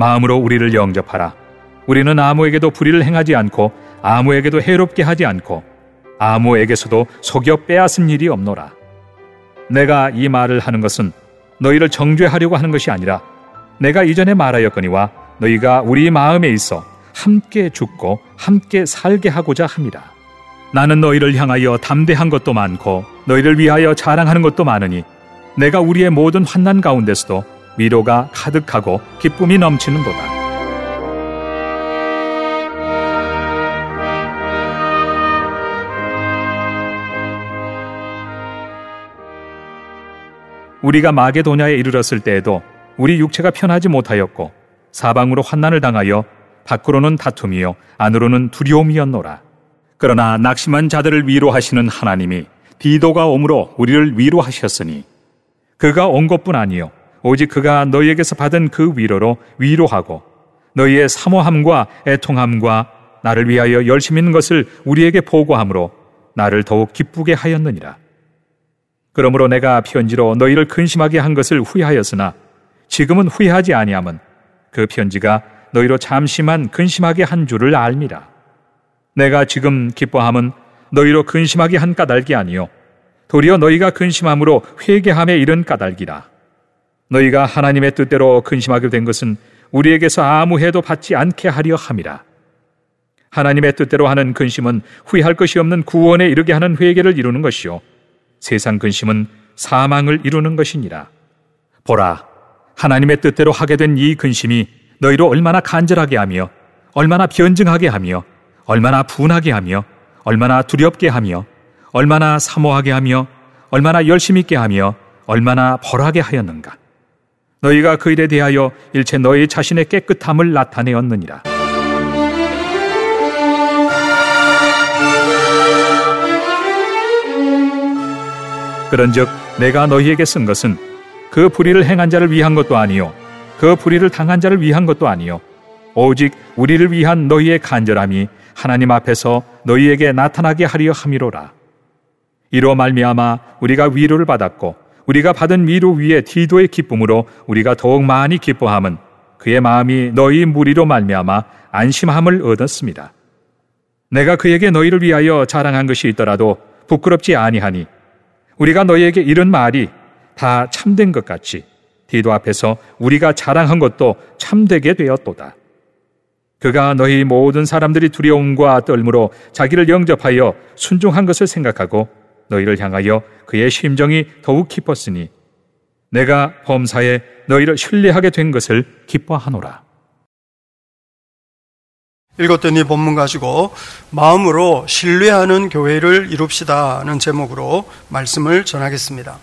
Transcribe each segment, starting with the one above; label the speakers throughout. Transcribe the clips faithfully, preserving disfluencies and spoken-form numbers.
Speaker 1: 마음으로 우리를 영접하라. 우리는 아무에게도 불의를 행하지 않고 아무에게도 해롭게 하지 않고 아무에게서도 속여 빼앗은 일이 없노라. 내가 이 말을 하는 것은 너희를 정죄하려고 하는 것이 아니라 내가 이전에 말하였거니와 너희가 우리 마음에 있어 함께 죽고 함께 살게 하고자 함이라. 나는 너희를 향하여 담대한 것도 많고 너희를 위하여 자랑하는 것도 많으니 내가 우리의 모든 환난 가운데서도 위로가 가득하고 기쁨이 넘치는도다. 우리가 마게도냐에 이르렀을 때에도 우리 육체가 편하지 못하였고 사방으로 환난을 당하여 밖으로는 다툼이요 안으로는 두려움이었노라. 그러나 낙심한 자들을 위로하시는 하나님이 디도가 오므로 우리를 위로하셨으니 그가 온 것뿐 아니요 오직 그가 너희에게서 받은 그 위로로 위로하고 너희의 사모함과 애통함과 나를 위하여 열심 있는 것을 우리에게 보고함으로 나를 더욱 기쁘게 하였느니라. 그러므로 내가 편지로 너희를 근심하게 한 것을 후회하였으나 지금은 후회하지 아니함은 그 편지가 너희로 잠시만 근심하게 한 줄을 알미라. 내가 지금 기뻐함은 너희로 근심하게 한 까닭이 아니요 도리어 너희가 근심함으로 회개함에 이른 까닭이라. 너희가 하나님의 뜻대로 근심하게 된 것은 우리에게서 아무 해도 받지 않게 하려 함이라. 하나님의 뜻대로 하는 근심은 후회할 것이 없는 구원에 이르게 하는 회개를 이루는 것이요 세상 근심은 사망을 이루는 것이니라. 보라, 하나님의 뜻대로 하게 된 이 근심이 너희로 얼마나 간절하게 하며 얼마나 변증하게 하며 얼마나 분하게 하며 얼마나 두렵게 하며 얼마나 사모하게 하며 얼마나 열심 있게 하며 얼마나 벌하게 하였는가. 너희가 그 일에 대하여 일체 너희 자신의 깨끗함을 나타내었느니라. 그런즉 내가 너희에게 쓴 것은 그 불의를 행한 자를 위한 것도 아니요 그 불의를 당한 자를 위한 것도 아니요 오직 우리를 위한 너희의 간절함이 하나님 앞에서 너희에게 나타나게 하려 함이로라. 이로 말미암아 우리가 위로를 받았고 우리가 받은 위로 위에 디도의 기쁨으로 우리가 더욱 많이 기뻐함은 그의 마음이 너희 무리로 말미암아 안심함을 얻었습니다. 내가 그에게 너희를 위하여 자랑한 것이 있더라도 부끄럽지 아니하니 우리가 너희에게 이런 말이 다 참된 것 같이 디도 앞에서 우리가 자랑한 것도 참되게 되었도다. 그가 너희 모든 사람들이 두려움과 떨므로 자기를 영접하여 순종한 것을 생각하고 너희를 향하여 그의 심정이 더욱 기뻤으니 내가 범사에 너희를 신뢰하게 된 것을 기뻐하노라.
Speaker 2: 읽었던 이 본문 가지고 마음으로 신뢰하는 교회를 이룹시다는 제목으로 말씀을 전하겠습니다.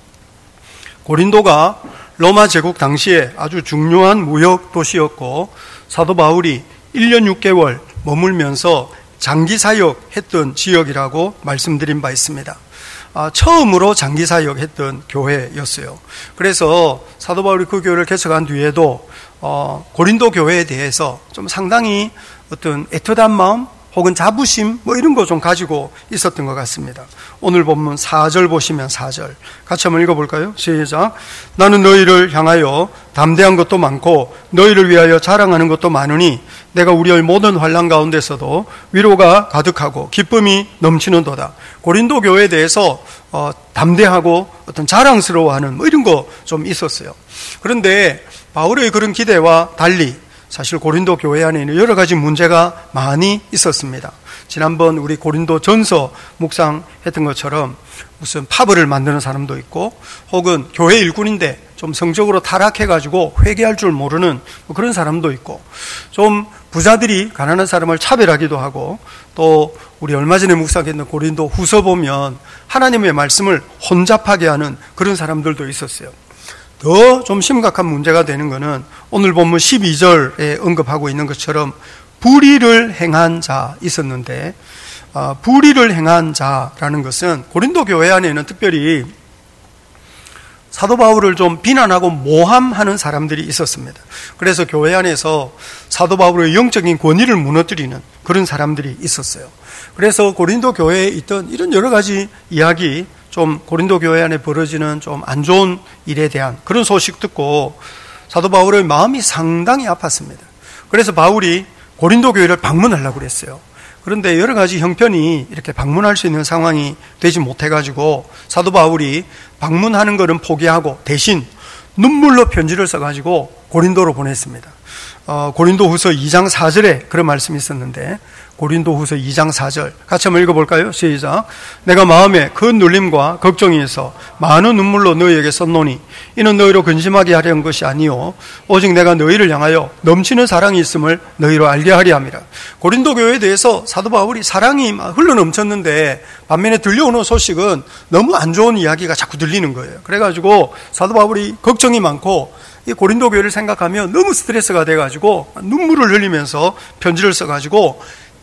Speaker 2: 고린도가 로마 제국 당시에 아주 중요한 무역 도시였고 사도 바울이 일 년 육 개월 머물면서 장기 사역했던 지역이라고 말씀드린 바 있습니다. 아, 처음으로 장기 사역했던 교회였어요. 그래서 사도 바울이 그 교회를 개척한 뒤에도 어, 고린도 교회에 대해서 좀 상당히 어떤 애틋한 마음 혹은 자부심 뭐 이런 거 좀 가지고 있었던 것 같습니다. 오늘 본문 사 절 보시면 사 절 같이 한번 읽어볼까요? 시작. 나는 너희를 향하여 담대한 것도 많고 너희를 위하여 자랑하는 것도 많으니 내가 우리의 모든 환난 가운데서도 위로가 가득하고 기쁨이 넘치는도다. 고린도 교회에 대해서 어, 담대하고 어떤 자랑스러워하는 뭐 이런 거 좀 있었어요. 그런데 바울의 그런 기대와 달리 사실 고린도 교회 안에는 여러 가지 문제가 많이 있었습니다. 지난번 우리 고린도 전서 묵상했던 것처럼 무슨 파벌을 만드는 사람도 있고 혹은 교회 일꾼인데 좀 성적으로 타락해가지고 회개할 줄 모르는 그런 사람도 있고 좀 부자들이 가난한 사람을 차별하기도 하고 또 우리 얼마 전에 묵상했던 고린도 후서 보면 하나님의 말씀을 혼잡하게 하는 그런 사람들도 있었어요. 더 좀 심각한 문제가 되는 것은 오늘 본문 십이 절에 언급하고 있는 것처럼 불의를 행한 자 있었는데 어, 불의를 행한 자라는 것은 고린도 교회 안에는 특별히 사도 바울을 좀 비난하고 모함하는 사람들이 있었습니다. 그래서 교회 안에서 사도 바울의 영적인 권위를 무너뜨리는 그런 사람들이 있었어요. 그래서 고린도 교회에 있던 이런 여러 가지 이야기, 좀 고린도 교회 안에 벌어지는 좀 안 좋은 일에 대한 그런 소식 듣고 사도 바울의 마음이 상당히 아팠습니다. 그래서 바울이 고린도 교회를 방문하려고 그랬어요. 그런데 여러 가지 형편이 이렇게 방문할 수 있는 상황이 되지 못해가지고 사도 바울이 방문하는 것은 포기하고 대신 눈물로 편지를 써가지고 고린도로 보냈습니다. 어, 고린도후서 이 장 사 절에 그런 말씀이 있었는데, 고린도후서 이 장 사 절 같이 한번 읽어볼까요? 시작. 내가 마음에 큰 눌림과 걱정이 있어 많은 눈물로 너희에게 썼노니 이는 너희로 근심하게 하려는 것이 아니요 오직 내가 너희를 향하여 넘치는 사랑이 있음을 너희로 알게 하리 함이라. 고린도 교회에 대해서 사도 바울이 사랑이 흘러넘쳤는데 반면에 들려오는 소식은 너무 안 좋은 이야기가 자꾸 들리는 거예요. 그래가지고 사도 바울이 걱정이 많고 이 고린도 교회를 생각하면 너무 스트레스가 돼가지고 눈물을 흘리면서 편지를 써가지고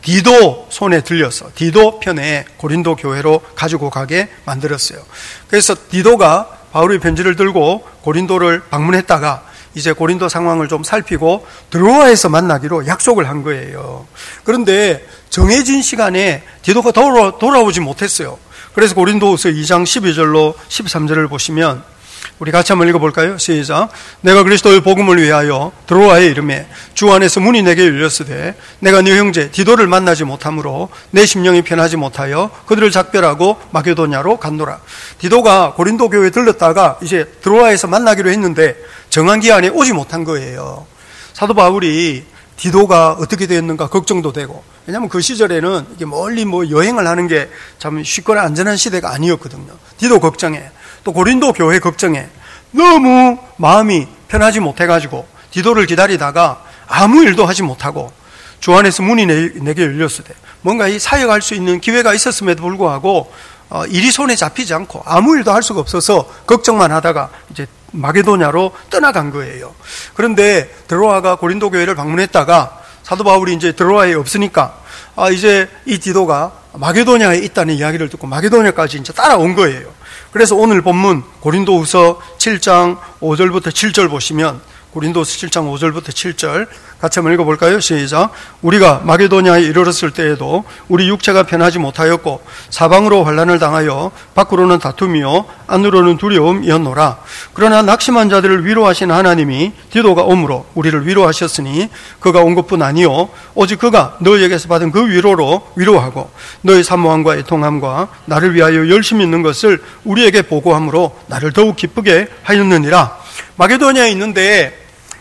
Speaker 2: 디도 손에 들려서 디도 편에 고린도 교회로 가지고 가게 만들었어요. 그래서 디도가 바울의 편지를 들고 고린도를 방문했다가 이제 고린도 상황을 좀 살피고 드로아에서 만나기로 약속을 한 거예요. 그런데 정해진 시간에 디도가 돌아, 돌아오지 못했어요. 그래서 고린도후서 이 장 십이 절로 십삼 절을 보시면 우리 같이 한번 읽어볼까요? 시작. 내가 그리스도의 복음을 위하여 드로아에 이르매 주 안에서 문이 내게 열렸으되 내가 네 형제 디도를 만나지 못하므로 내 심령이 편하지 못하여 그들을 작별하고 마게도냐로 갔노라. 디도가 고린도 교회에 들렀다가 이제 드로아에서 만나기로 했는데 정한 기한에 오지 못한 거예요. 사도 바울이 디도가 어떻게 되었는가 걱정도 되고, 왜냐하면 그 시절에는 이게 멀리 뭐 여행을 하는 게 참 쉽거나 안전한 시대가 아니었거든요. 디도 걱정해, 또 고린도 교회 걱정해. 너무 마음이 편하지 못해가지고 디도를 기다리다가 아무 일도 하지 못하고 주 안에서 문이 내, 내게 열렸을 때 뭔가 이 사역할 수 있는 기회가 있었음에도 불구하고 어, 일이 손에 잡히지 않고 아무 일도 할 수가 없어서 걱정만 하다가 이제 마게도냐로 떠나간 거예요. 그런데 드로아가 고린도 교회를 방문했다가 사도 바울이 이제 드로아에 없으니까 아, 이제 이 디도가 마게도냐에 있다는 이야기를 듣고 마게도냐까지 이제 따라온 거예요. 그래서 오늘 본문 고린도후서 칠 장 오 절부터 칠 절 보시면, 고린도후서 칠 장 오 절부터 칠 절 같이 한번 읽어볼까요? 시작. 우리가 마게도냐에 이르렀을 때에도 우리 육체가 편하지 못하였고 사방으로 환난을 당하여 밖으로는 다툼이요 안으로는 두려움이었노라. 그러나 낙심한 자들을 위로하신 하나님이 디도가 오므로 우리를 위로하셨으니 그가 온 것뿐 아니요 오직 그가 너희에게서 받은 그 위로로 위로하고 너희 사모함과 애통함과 나를 위하여 열심히 있는 것을 우리에게 보고함으로 나를 더욱 기쁘게 하였느니라. 마게도냐에 있는데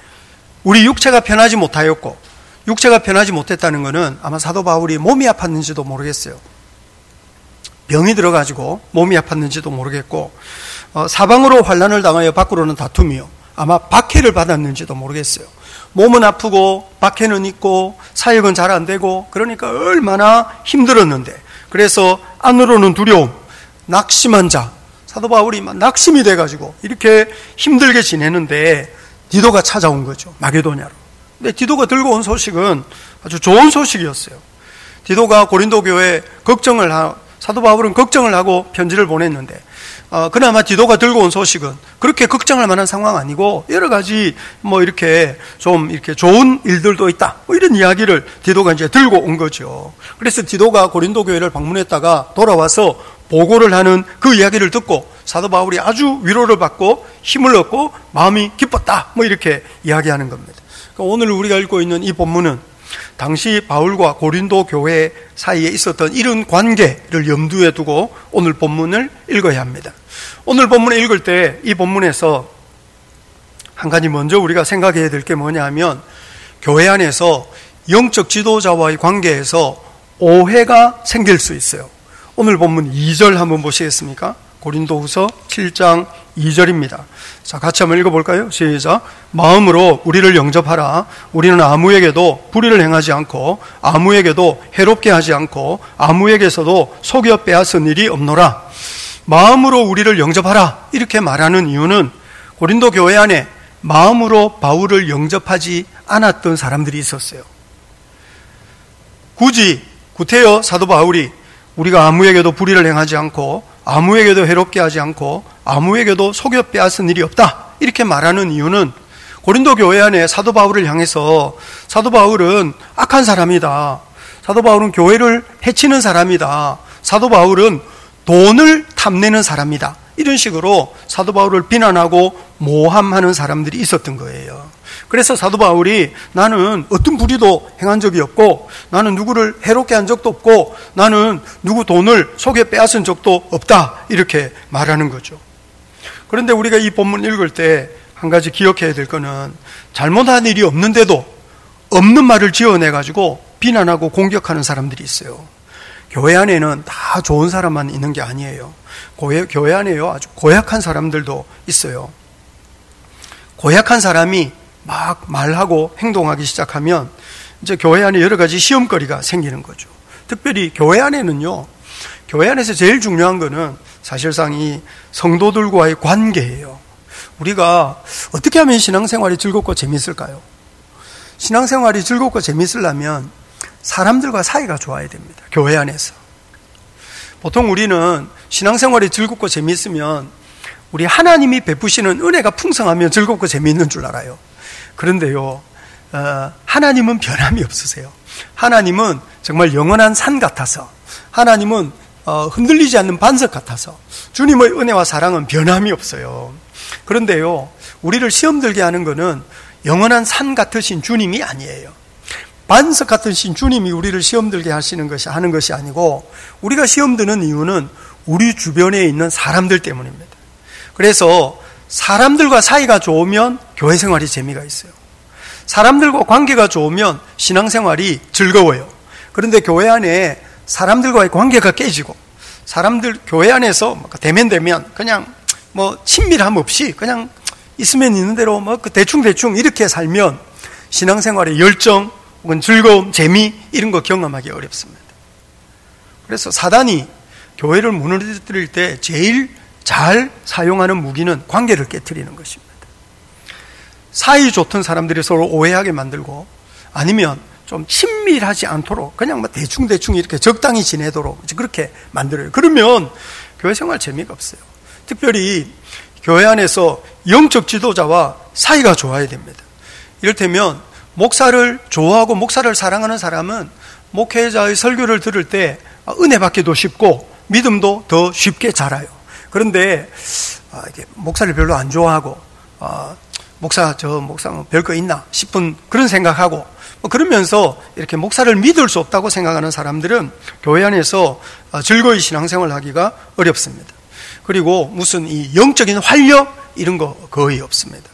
Speaker 2: 우리 육체가 편하지 못하였고, 육체가 편하지 못했다는 것은 아마 사도 바울이 몸이 아팠는지도 모르겠어요. 병이 들어가지고 몸이 아팠는지도 모르겠고, 어, 사방으로 환난을 당하여 밖으로는 다툼이요 아마 박해를 받았는지도 모르겠어요. 몸은 아프고 박해는 있고 사역은 잘 안 되고 그러니까 얼마나 힘들었는데, 그래서 안으로는 두려움, 낙심한 자, 사도 바울이 낙심이 돼가지고 이렇게 힘들게 지내는데 디도가 찾아온 거죠. 마게도냐로. 근데 디도가 들고 온 소식은 아주 좋은 소식이었어요. 디도가 고린도 교회에 걱정을 하, 사도 바울은 걱정을 하고 편지를 보냈는데, 어, 그나마 디도가 들고 온 소식은 그렇게 걱정할 만한 상황 아니고 여러 가지 뭐 이렇게 좀 이렇게 좋은 일들도 있다. 뭐 이런 이야기를 디도가 이제 들고 온 거죠. 그래서 디도가 고린도 교회를 방문했다가 돌아와서 보고를 하는 그 이야기를 듣고 사도 바울이 아주 위로를 받고 힘을 얻고 마음이 기뻤다. 뭐 이렇게 이야기하는 겁니다. 그러니까 오늘 우리가 읽고 있는 이 본문은 당시 바울과 고린도 교회 사이에 있었던 이런 관계를 염두에 두고 오늘 본문을 읽어야 합니다. 오늘 본문을 읽을 때 이 본문에서 한 가지 먼저 우리가 생각해야 될 게 뭐냐 하면, 교회 안에서 영적 지도자와의 관계에서 오해가 생길 수 있어요. 오늘 본문 이 절 한번 보시겠습니까? 고린도후서 칠 장 이 절입니다. 자, 같이 한번 읽어볼까요? 시작. 마음으로 우리를 영접하라. 우리는 아무에게도 불의를 행하지 않고 아무에게도 해롭게 하지 않고 아무에게서도 속여 빼앗은 일이 없노라. 마음으로 우리를 영접하라. 이렇게 말하는 이유는 고린도 교회 안에 마음으로 바울을 영접하지 않았던 사람들이 있었어요. 굳이 구태여 사도 바울이 우리가 아무에게도 불의를 행하지 않고 아무에게도 해롭게 하지 않고 아무에게도 속여 빼앗은 일이 없다, 이렇게 말하는 이유는 고린도 교회 안에 사도 바울을 향해서 사도 바울은 악한 사람이다, 사도 바울은 교회를 해치는 사람이다, 사도 바울은 돈을 탐내는 사람이다, 이런 식으로 사도 바울을 비난하고 모함하는 사람들이 있었던 거예요. 그래서 사도 바울이 나는 어떤 불의도 행한 적이 없고 나는 누구를 해롭게 한 적도 없고 나는 누구 돈을 속여 빼앗은 적도 없다 이렇게 말하는 거죠. 그런데 우리가 이 본문 읽을 때 한 가지 기억해야 될 거는 잘못한 일이 없는데도 없는 말을 지어내가지고 비난하고 공격하는 사람들이 있어요. 교회 안에는 다 좋은 사람만 있는 게 아니에요. 교회, 교회 안에요 아주 고약한 사람들도 있어요. 고약한 사람이 막 말하고 행동하기 시작하면 이제 교회 안에 여러 가지 시험거리가 생기는 거죠. 특별히 교회 안에는요, 교회 안에서 제일 중요한 거는 사실상 이 성도들과의 관계예요. 우리가 어떻게 하면 신앙생활이 즐겁고 재밌을까요? 신앙생활이 즐겁고 재밌으려면 사람들과 사이가 좋아야 됩니다. 교회 안에서. 보통 우리는 신앙생활이 즐겁고 재밌으면 우리 하나님이 베푸시는 은혜가 풍성하면 즐겁고 재미있는 줄 알아요. 그런데요, 어, 하나님은 변함이 없으세요. 하나님은 정말 영원한 산 같아서, 하나님은 어, 흔들리지 않는 반석 같아서 주님의 은혜와 사랑은 변함이 없어요. 그런데요, 우리를 시험 들게 하는 것은 영원한 산 같으신 주님이 아니에요. 반석 같으신 주님이 우리를 시험 들게 하시는 것이 하는 것이 아니고 우리가 시험 드는 이유는 우리 주변에 있는 사람들 때문입니다. 그래서 사람들과 사이가 좋으면 교회 생활이 재미가 있어요. 사람들과 관계가 좋으면 신앙생활이 즐거워요. 그런데 교회 안에 사람들과의 관계가 깨지고 사람들 교회 안에서 대면대면 그냥 뭐 친밀함 없이 그냥 있으면 있는 대로 뭐 대충대충 이렇게 살면 신앙생활의 열정 혹은 즐거움, 재미 이런 거 경험하기 어렵습니다. 그래서 사단이 교회를 무너뜨릴 때 제일 잘 사용하는 무기는 관계를 깨트리는 것입니다. 사이 좋던 사람들이 서로 오해하게 만들고 아니면 좀 친밀하지 않도록 그냥 뭐 대충대충 이렇게 적당히 지내도록 그렇게 만들어요. 그러면 교회 생활 재미가 없어요. 특별히 교회 안에서 영적 지도자와 사이가 좋아야 됩니다. 이를테면 목사를 좋아하고 목사를 사랑하는 사람은 목회자의 설교를 들을 때 은혜 받기도 쉽고 믿음도 더 쉽게 자라요. 그런데 목사를 별로 안 좋아하고 목사 저 목사 별거 있나 싶은 그런 생각하고 그러면서 이렇게 목사를 믿을 수 없다고 생각하는 사람들은 교회 안에서 즐거이 신앙생활을 하기가 어렵습니다. 그리고 무슨 이 영적인 활력 이런 거 거의 없습니다.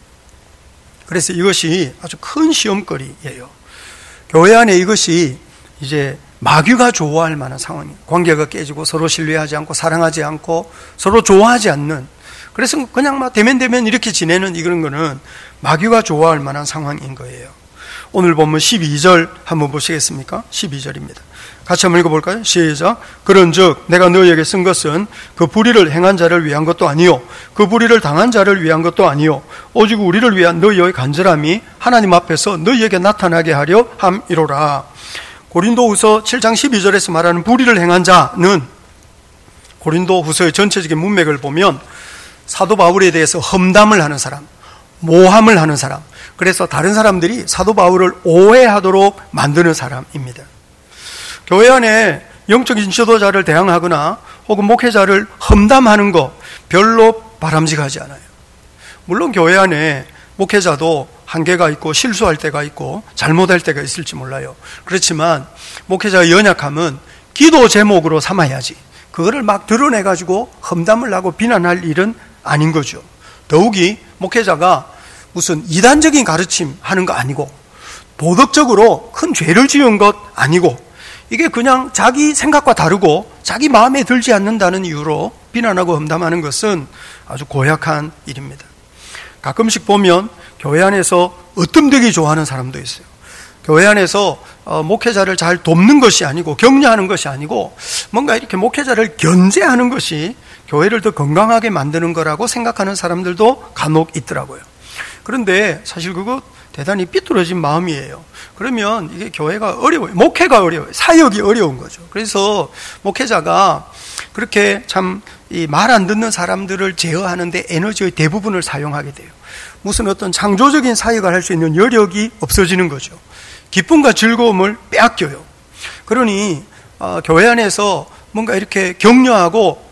Speaker 2: 그래서 이것이 아주 큰 시험거리예요. 교회 안에 이것이 이제 마귀가 좋아할 만한 상황이에요. 관계가 깨지고 서로 신뢰하지 않고 사랑하지 않고 서로 좋아하지 않는, 그래서 그냥 막 대면대면 이렇게 지내는 이런 거는 마귀가 좋아할 만한 상황인 거예요. 오늘 본문 십이 절 한번 보시겠습니까? 십이 절입니다. 같이 한번 읽어볼까요? 시작. 그런즉 내가 너희에게 쓴 것은 그 불의를 행한 자를 위한 것도 아니요 그 불의를 당한 자를 위한 것도 아니요 오직 우리를 위한 너희의 간절함이 하나님 앞에서 너희에게 나타나게 하려 함이로라. 고린도후서 칠 장 십이 절에서 말하는 불의를 행한 자는 고린도후서의 전체적인 문맥을 보면 사도 바울에 대해서 험담을 하는 사람, 모함을 하는 사람, 그래서 다른 사람들이 사도 바울을 오해하도록 만드는 사람입니다. 교회 안에 영적인 지도자를 대항하거나 혹은 목회자를 험담하는 거 별로 바람직하지 않아요. 물론 교회 안에 목회자도 한계가 있고 실수할 때가 있고 잘못할 때가 있을지 몰라요. 그렇지만 목회자의 연약함은 기도 제목으로 삼아야지 그거를 막 드러내가지고 험담을 하고 비난할 일은 아닌 거죠. 더욱이 목회자가 무슨 이단적인 가르침 하는 거 아니고 도덕적으로 큰 죄를 지은 것 아니고 이게 그냥 자기 생각과 다르고 자기 마음에 들지 않는다는 이유로 비난하고 험담하는 것은 아주 고약한 일입니다. 가끔씩 보면 교회 안에서 으뜸되기 좋아하는 사람도 있어요. 교회 안에서 목회자를 잘 돕는 것이 아니고 격려하는 것이 아니고 뭔가 이렇게 목회자를 견제하는 것이 교회를 더 건강하게 만드는 거라고 생각하는 사람들도 간혹 있더라고요. 그런데 사실 그거 대단히 삐뚤어진 마음이에요. 그러면 이게 교회가 어려워요. 목회가 어려워요. 사역이 어려운 거죠. 그래서 목회자가 그렇게 참 이 말 안 듣는 사람들을 제어하는데 에너지의 대부분을 사용하게 돼요. 무슨 어떤 창조적인 사역을 할 수 있는 여력이 없어지는 거죠. 기쁨과 즐거움을 빼앗겨요. 그러니 어, 교회 안에서 뭔가 이렇게 격려하고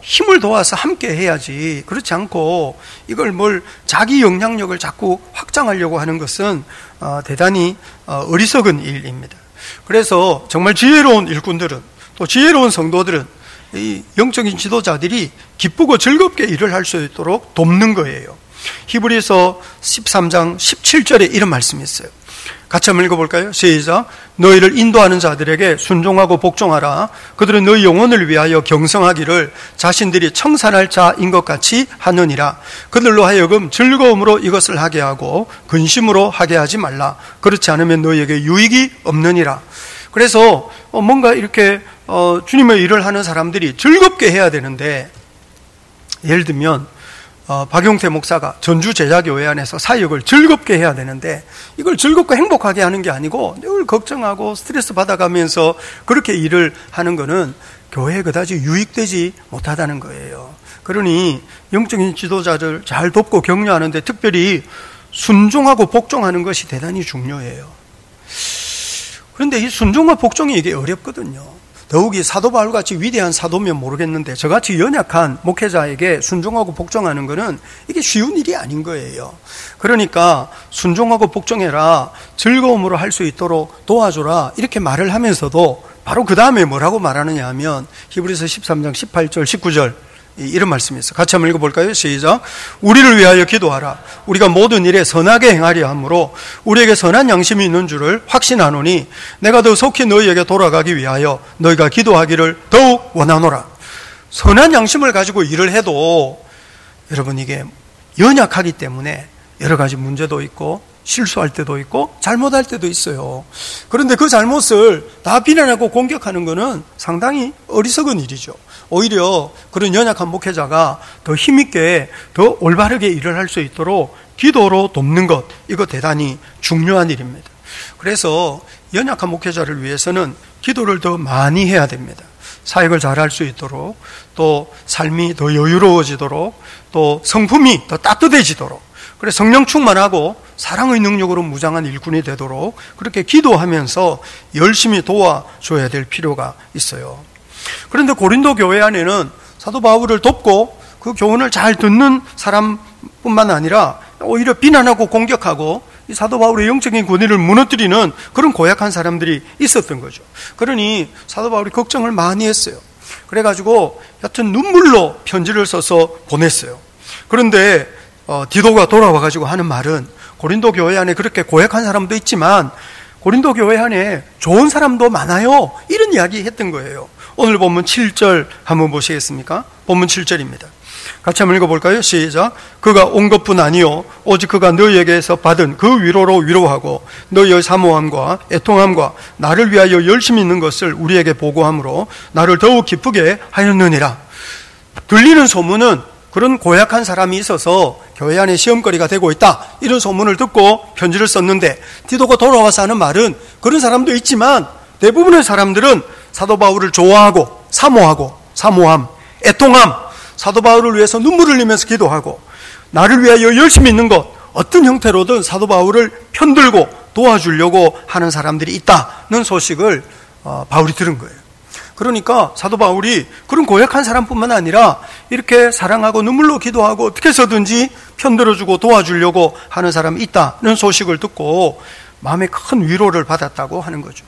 Speaker 2: 힘을 도와서 함께 해야지, 그렇지 않고 이걸 뭘 자기 영향력을 자꾸 확장하려고 하는 것은 대단히 어리석은 일입니다. 그래서 정말 지혜로운 일꾼들은, 또 지혜로운 성도들은 이 영적인 지도자들이 기쁘고 즐겁게 일을 할 수 있도록 돕는 거예요. 히브리서 십삼 장 십칠 절에 이런 말씀이 있어요. 같이 한번 읽어볼까요? 시작. 너희를 인도하는 자들에게 순종하고 복종하라. 그들은 너희 영혼을 위하여 경성하기를 자신들이 청산할 자인 것 같이 하느니라. 그들로 하여금 즐거움으로 이것을 하게 하고 근심으로 하게 하지 말라. 그렇지 않으면 너희에게 유익이 없느니라. 그래서 뭔가 이렇게 주님의 일을 하는 사람들이 즐겁게 해야 되는데, 예를 들면 어, 박용태 목사가 전주 제자교회 안에서 사역을 즐겁게 해야 되는데, 이걸 즐겁고 행복하게 하는 게 아니고 늘 걱정하고 스트레스 받아가면서 그렇게 일을 하는 거는 교회에 그다지 유익되지 못하다는 거예요. 그러니 영적인 지도자를 잘 돕고 격려하는데 특별히 순종하고 복종하는 것이 대단히 중요해요. 그런데 이 순종과 복종이 이게 어렵거든요. 더욱이 사도 바울같이 위대한 사도면 모르겠는데 저같이 연약한 목회자에게 순종하고 복종하는 것은 이게 쉬운 일이 아닌 거예요. 그러니까 순종하고 복종해라, 즐거움으로 할 수 있도록 도와줘라, 이렇게 말을 하면서도 바로 그 다음에 뭐라고 말하느냐 하면 히브리서 십삼 장 십팔 절 십구 절 이런 말씀이 있어요. 같이 한번 읽어볼까요? 시작. 우리를 위하여 기도하라. 우리가 모든 일에 선하게 행하려 하므로 우리에게 선한 양심이 있는 줄을 확신하노니 내가 더 속히 너희에게 돌아가기 위하여 너희가 기도하기를 더욱 원하노라. 선한 양심을 가지고 일을 해도 여러분 이게 연약하기 때문에 여러 가지 문제도 있고 실수할 때도 있고 잘못할 때도 있어요. 그런데 그 잘못을 다 비난하고 공격하는 것은 상당히 어리석은 일이죠. 오히려 그런 연약한 목회자가 더 힘있게 더 올바르게 일을 할 수 있도록 기도로 돕는 것, 이거 대단히 중요한 일입니다. 그래서 연약한 목회자를 위해서는 기도를 더 많이 해야 됩니다. 사역을 잘할 수 있도록, 또 삶이 더 여유로워지도록, 또 성품이 더 따뜻해지도록, 그래서 성령 충만하고 사랑의 능력으로 무장한 일꾼이 되도록 그렇게 기도하면서 열심히 도와줘야 될 필요가 있어요. 그런데 고린도 교회 안에는 사도 바울을 돕고 그 교훈을 잘 듣는 사람뿐만 아니라 오히려 비난하고 공격하고 이 사도 바울의 영적인 권위를 무너뜨리는 그런 고약한 사람들이 있었던 거죠. 그러니 사도 바울이 걱정을 많이 했어요. 그래가지고 여튼 눈물로 편지를 써서 보냈어요. 그런데 어, 디도가 돌아와가지고 하는 말은 고린도 교회 안에 그렇게 고약한 사람도 있지만 고린도 교회 안에 좋은 사람도 많아요, 이런 이야기 했던 거예요. 오늘 본문 칠 절 한번 보시겠습니까? 본문 칠 절입니다. 같이 한번 읽어볼까요? 시작. 그가 온 것뿐 아니요 오직 그가 너희에게서 받은 그 위로로 위로하고 너희의 사모함과 애통함과 나를 위하여 열심히 있는 것을 우리에게 보고함으로 나를 더욱 기쁘게 하였느니라. 들리는 소문은 그런 고약한 사람이 있어서 교회 안에 시험거리가 되고 있다, 이런 소문을 듣고 편지를 썼는데, 디도가 돌아와서 하는 말은 그런 사람도 있지만 대부분의 사람들은 사도 바울을 좋아하고 사모하고, 사모함, 애통함, 사도 바울을 위해서 눈물을 흘리면서 기도하고 나를 위하여 열심히 있는 것, 어떤 형태로든 사도 바울을 편들고 도와주려고 하는 사람들이 있다는 소식을 바울이 들은 거예요. 그러니까 사도 바울이 그런 고약한 사람뿐만 아니라 이렇게 사랑하고 눈물로 기도하고 어떻게 해서든지 편들어주고 도와주려고 하는 사람이 있다는 소식을 듣고 마음에 큰 위로를 받았다고 하는 거죠.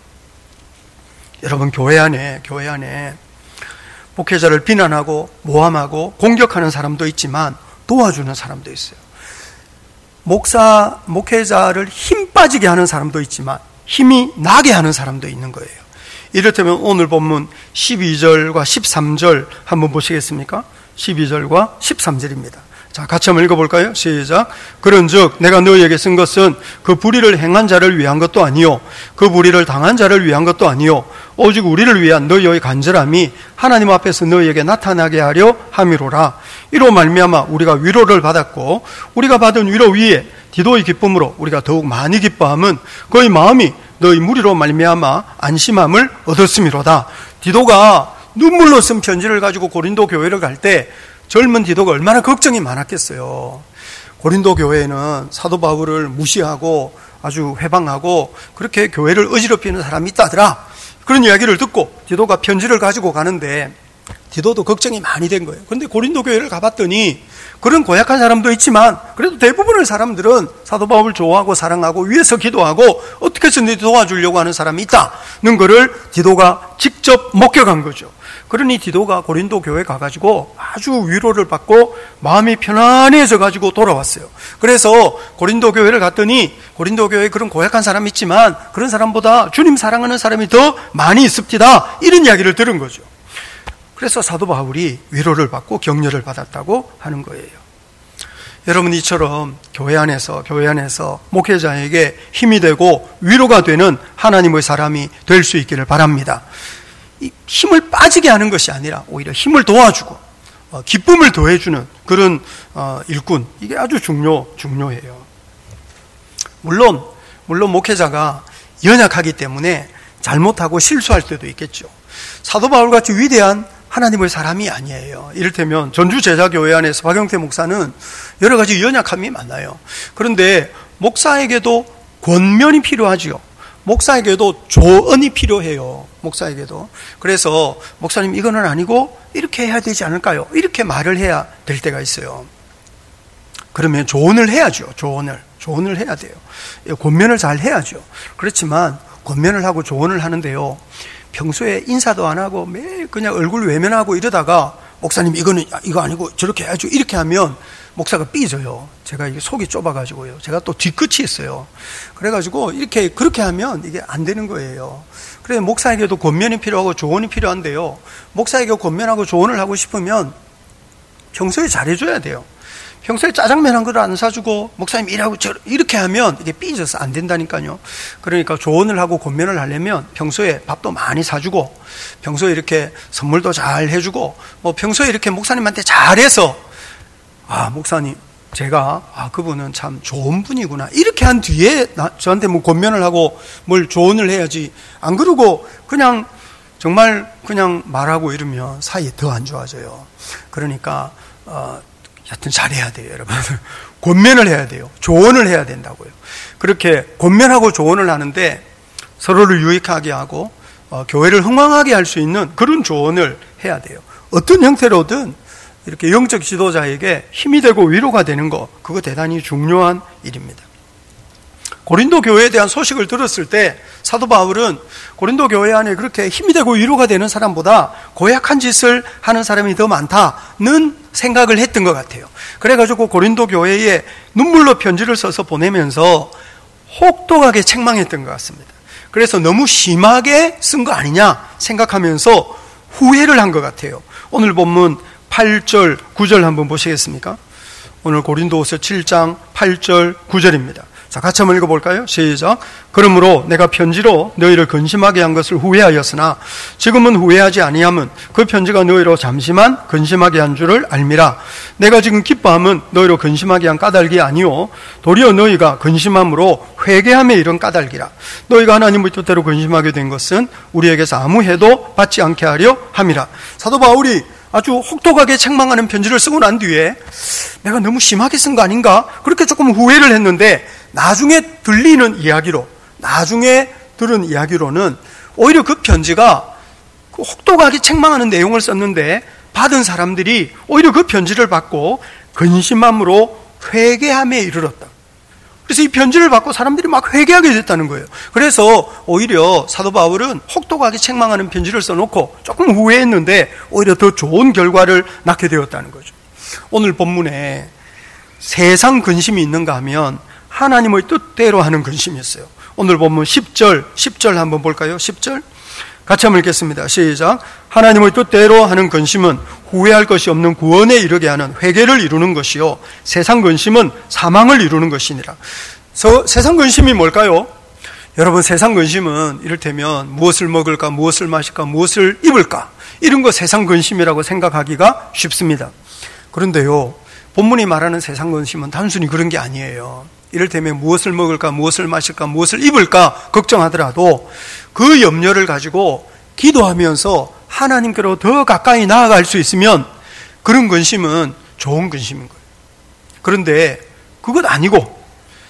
Speaker 2: 여러분, 교회 안에 교회 안에 목회자를 비난하고 모함하고 공격하는 사람도 있지만 도와주는 사람도 있어요. 목사, 목회자를 힘 빠지게 하는 사람도 있지만 힘이 나게 하는 사람도 있는 거예요. 이를테면 오늘 본문 십이 절과 십삼 절 한번 보시겠습니까? 십이 절과 십삼 절입니다. 자, 같이 한번 읽어볼까요? 시작. 그런즉 내가 너희에게 쓴 것은 그 불의를 행한 자를 위한 것도 아니요 그 불의를 당한 자를 위한 것도 아니요 오직 우리를 위한 너희의 간절함이 하나님 앞에서 너희에게 나타나게 하려 함이로라. 이로 말미암아 우리가 위로를 받았고 우리가 받은 위로 위에 디도의 기쁨으로 우리가 더욱 많이 기뻐함은 그의 마음이 너희 무리로 말미암아 안심함을 얻었음이로다. 디도가 눈물로 쓴 편지를 가지고 고린도 교회를 갈 때 젊은 디도가 얼마나 걱정이 많았겠어요. 고린도 교회에는 사도 바울을 무시하고 아주 회방하고 그렇게 교회를 어지럽히는 사람이 있다더라, 그런 이야기를 듣고 디도가 편지를 가지고 가는데 디도도 걱정이 많이 된 거예요. 그런데 고린도 교회를 가봤더니 그런 고약한 사람도 있지만 그래도 대부분의 사람들은 사도 바울을 좋아하고 사랑하고 위에서 기도하고 어떻게 해서든 도와주려고 하는 사람이 있다는 것을 디도가 직접 목격한 거죠. 그러니 디도가 고린도 교회 가가지고 아주 위로를 받고 마음이 편안해져 가지고 돌아왔어요. 그래서 고린도 교회를 갔더니 고린도 교회에 그런 고약한 사람이 있지만 그런 사람보다 주님 사랑하는 사람이 더 많이 있습니다. 이런 이야기를 들은 거죠. 그래서 사도 바울이 위로를 받고 격려를 받았다고 하는 거예요. 여러분, 이처럼 교회 안에서 교회 안에서 목회자에게 힘이 되고 위로가 되는 하나님의 사람이 될 수 있기를 바랍니다. 이 힘을 빠지게 하는 것이 아니라 오히려 힘을 도와주고 어, 기쁨을 더해주는 그런 어, 일꾼, 이게 아주 중요 중요해요. 물론 물론 목회자가 연약하기 때문에 잘못하고 실수할 때도 있겠죠. 사도 바울같이 위대한 하나님의 사람이 아니에요. 이를테면 전주 제자교회 안에서 박영태 목사는 여러 가지 연약함이 많아요. 그런데 목사에게도 권면이 필요하지요. 목사에게도 조언이 필요해요. 목사에게도. 그래서 목사님, 이거는 아니고 이렇게 해야 되지 않을까요? 이렇게 말을 해야 될 때가 있어요. 그러면 조언을 해야죠. 조언을. 조언을 해야 돼요. 권면을 잘 해야죠. 그렇지만 권면을 하고 조언을 하는데요, 평소에 인사도 안 하고 매일 그냥 얼굴 외면하고 이러다가 목사님, 이거는 이거 아니고 저렇게 해야죠, 이렇게 하면 목사가 삐져요. 제가 이게 속이 좁아가지고요. 제가 또 뒤끝이 있어요. 그래가지고 이렇게 그렇게 하면 이게 안 되는 거예요. 그래서 목사에게도 권면이 필요하고 조언이 필요한데요, 목사에게 권면하고 조언을 하고 싶으면 평소에 잘해줘야 돼요. 평소에 짜장면 한 그릇 안 사주고 목사님 이라고 저 이렇게 하면 이게 삐져서 안 된다니까요. 그러니까 조언을 하고 권면을 하려면 평소에 밥도 많이 사주고 평소에 이렇게 선물도 잘 해주고 뭐 평소에 이렇게 목사님한테 잘해서, 아, 목사님 제가 아 그분은 참 좋은 분이구나, 이렇게 한 뒤에 나, 저한테 뭐 권면을 하고 뭘 조언을 해야지. 안 그러고 그냥 정말 그냥 말하고 이러면 사이 더 안 좋아져요. 그러니까 어, 하여튼 잘해야 돼요, 여러분. 권면을 해야 돼요. 조언을 해야 된다고요. 그렇게 권면하고 조언을 하는데 서로를 유익하게 하고 어, 교회를 흥왕하게 할 수 있는 그런 조언을 해야 돼요. 어떤 형태로든 이렇게 영적 지도자에게 힘이 되고 위로가 되는 거, 그거 대단히 중요한 일입니다. 고린도 교회에 대한 소식을 들었을 때 사도 바울은 고린도 교회 안에 그렇게 힘이 되고 위로가 되는 사람보다 고약한 짓을 하는 사람이 더 많다는 생각을 했던 것 같아요. 그래가지고 고린도 교회에 눈물로 편지를 써서 보내면서 혹독하게 책망했던 것 같습니다. 그래서 너무 심하게 쓴 거 아니냐 생각하면서 후회를 한 것 같아요. 오늘 본문 팔 절, 구 절 한번 보시겠습니까? 오늘 고린도후서 칠 장 팔 절, 구 절입니다. 자, 같이 한번 읽어볼까요? 시작. 그러므로 내가 편지로 너희를 근심하게 한 것을 후회하였으나 지금은 후회하지 아니함은 그 편지가 너희로 잠시만 근심하게 한 줄을 알미라. 내가 지금 기뻐함은 너희로 근심하게 한 까닭이 아니오 도리어 너희가 근심함으로 회개함에 이른 까닭이라. 너희가 하나님의 뜻대로 근심하게 된 것은 우리에게서 아무 해도 받지 않게 하려 함이라. 사도 바울이 아주 혹독하게 책망하는 편지를 쓰고 난 뒤에 내가 너무 심하게 쓴 거 아닌가? 그렇게 조금 후회를 했는데 나중에 들리는 이야기로, 나중에 들은 이야기로는 오히려 그 편지가 그 혹독하게 책망하는 내용을 썼는데 받은 사람들이 오히려 그 편지를 받고 근심함으로 회개함에 이르렀다. 그래서 이 편지를 받고 사람들이 막 회개하게 됐다는 거예요. 그래서 오히려 사도 바울은 혹독하게 책망하는 편지를 써놓고 조금 후회했는데 오히려 더 좋은 결과를 낳게 되었다는 거죠. 오늘 본문에 세상 근심이 있는가 하면 하나님의 뜻대로 하는 근심이었어요. 오늘 본문 십 절, 십 절 한번 볼까요? 십 절 같이 한번 읽겠습니다. 시작. 하나님의 뜻대로 하는 근심은 후회할 것이 없는 구원에 이르게 하는 회개를 이루는 것이요 세상 근심은 사망을 이루는 것이니라. 서, 세상 근심이 뭘까요? 여러분, 세상 근심은 이를테면 무엇을 먹을까, 무엇을 마실까, 무엇을 입을까, 이런 거 세상 근심이라고 생각하기가 쉽습니다. 그런데요, 본문이 말하는 세상 근심은 단순히 그런 게 아니에요. 이를테면 무엇을 먹을까, 무엇을 마실까, 무엇을 입을까 걱정하더라도 그 염려를 가지고 기도하면서 하나님께로 더 가까이 나아갈 수 있으면 그런 근심은 좋은 근심인 거예요. 그런데 그것 아니고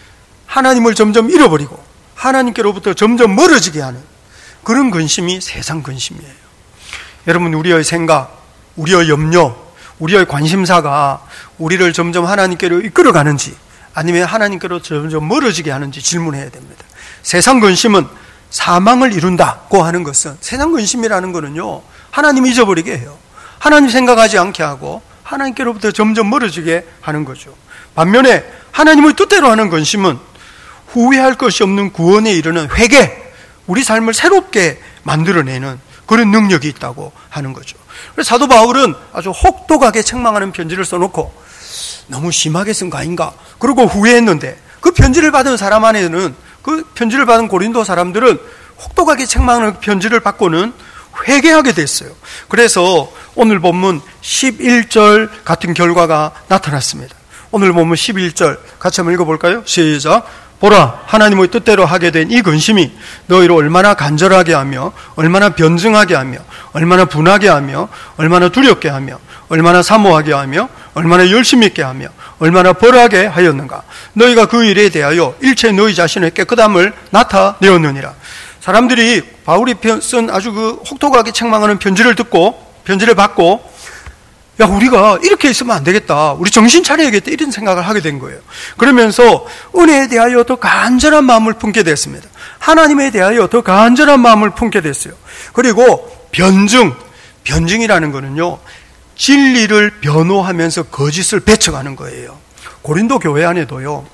Speaker 2: 하나님을 점점 잃어버리고 하나님께로부터 점점 멀어지게 하는 그런 근심이 세상 근심이에요. 여러분, 우리의 생각, 우리의 염려, 우리의 관심사가 우리를 점점 하나님께로 이끌어가는지 아니면 하나님께로 점점 멀어지게 하는지 질문해야 됩니다. 세상 근심은 사망을 이룬다고 하는 것은, 세상 근심이라는 것은요, 하나님 잊어버리게 해요. 하나님 생각하지 않게 하고 하나님께로부터 점점 멀어지게 하는 거죠. 반면에 하나님의 뜻대로 하는 근심은 후회할 것이 없는 구원에 이르는 회개, 우리 삶을 새롭게 만들어내는 그런 능력이 있다고 하는 거죠. 그래서 사도 바울은 아주 혹독하게 책망하는 편지를 써놓고 너무 심하게 쓴 거 아닌가? 그러고 후회했는데 그 편지를 받은 사람 안에는, 그 편지를 받은 고린도 사람들은 혹독하게 책망하는 편지를 받고는 회개하게 됐어요. 그래서 오늘 본문 십일 절 같은 결과가 나타났습니다. 오늘 본문 십일 절 같이 한번 읽어볼까요? 시작. 보라, 하나님의 뜻대로 하게 된 이 근심이 너희를 얼마나 간절하게 하며 얼마나 변증하게 하며 얼마나 분하게 하며 얼마나 두렵게 하며 얼마나 사모하게 하며 얼마나 열심히 있게 하며 얼마나 벌하게 하였는가. 너희가 그 일에 대하여 일체 너희 자신의 깨끗함을 나타내었느니라. 사람들이 바울이 쓴 아주 그 혹독하게 책망하는 편지를 듣고, 편지를 받고, 야, 우리가 이렇게 있으면 안 되겠다, 우리 정신 차려야겠다, 이런 생각을 하게 된 거예요. 그러면서 은혜에 대하여 더 간절한 마음을 품게 됐습니다. 하나님에 대하여 더 간절한 마음을 품게 됐어요. 그리고 변증, 변증이라는 거는요, 진리를 변호하면서 거짓을 배척하는 거예요. 고린도 교회 안에도요,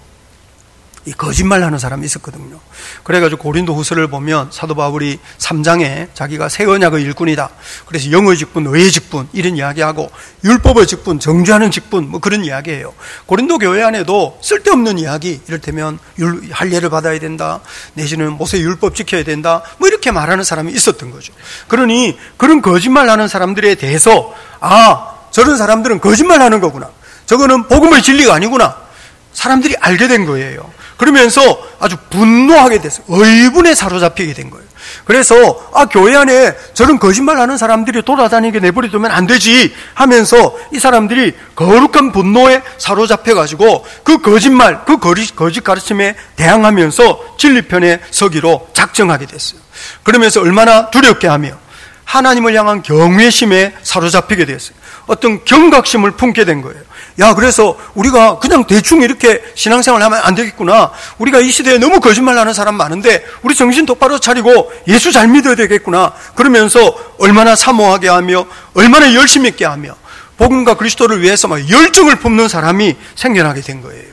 Speaker 2: 이 거짓말하는 사람이 있었거든요. 그래가지고 고린도 후서를 보면 사도 바울이 삼 장에 자기가 새 언약의 일꾼이다, 그래서 영의 직분, 의의 직분 이런 이야기하고 율법의 직분, 정죄하는 직분, 뭐 그런 이야기예요. 고린도 교회 안에도 쓸데없는 이야기, 이를테면 할례를 받아야 된다, 내지는 모세 율법 지켜야 된다, 뭐 이렇게 말하는 사람이 있었던 거죠. 그러니 그런 거짓말하는 사람들에 대해서, 아, 저런 사람들은 거짓말하는 거구나, 저거는 복음의 진리가 아니구나, 사람들이 알게 된 거예요. 그러면서 아주 분노하게 됐어요. 의분에 사로잡히게 된 거예요. 그래서 아, 교회 안에 저런 거짓말하는 사람들이 돌아다니게 내버려두면 안 되지 하면서 이 사람들이 거룩한 분노에 사로잡혀가지고 그 거짓말, 그 거짓 가르침에 대항하면서 진리편에 서기로 작정하게 됐어요. 그러면서 얼마나 두렵게 하며 하나님을 향한 경외심에 사로잡히게 됐어요. 어떤 경각심을 품게 된 거예요. 야, 그래서 우리가 그냥 대충 이렇게 신앙생활 하면 안 되겠구나. 우리가 이 시대에 너무 거짓말하는 사람 많은데 우리 정신 똑바로 차리고 예수 잘 믿어야 되겠구나. 그러면서 얼마나 사모하게 하며 얼마나 열심히 있게 하며 복음과 그리스도를 위해서 막 열정을 품는 사람이 생겨나게 된 거예요.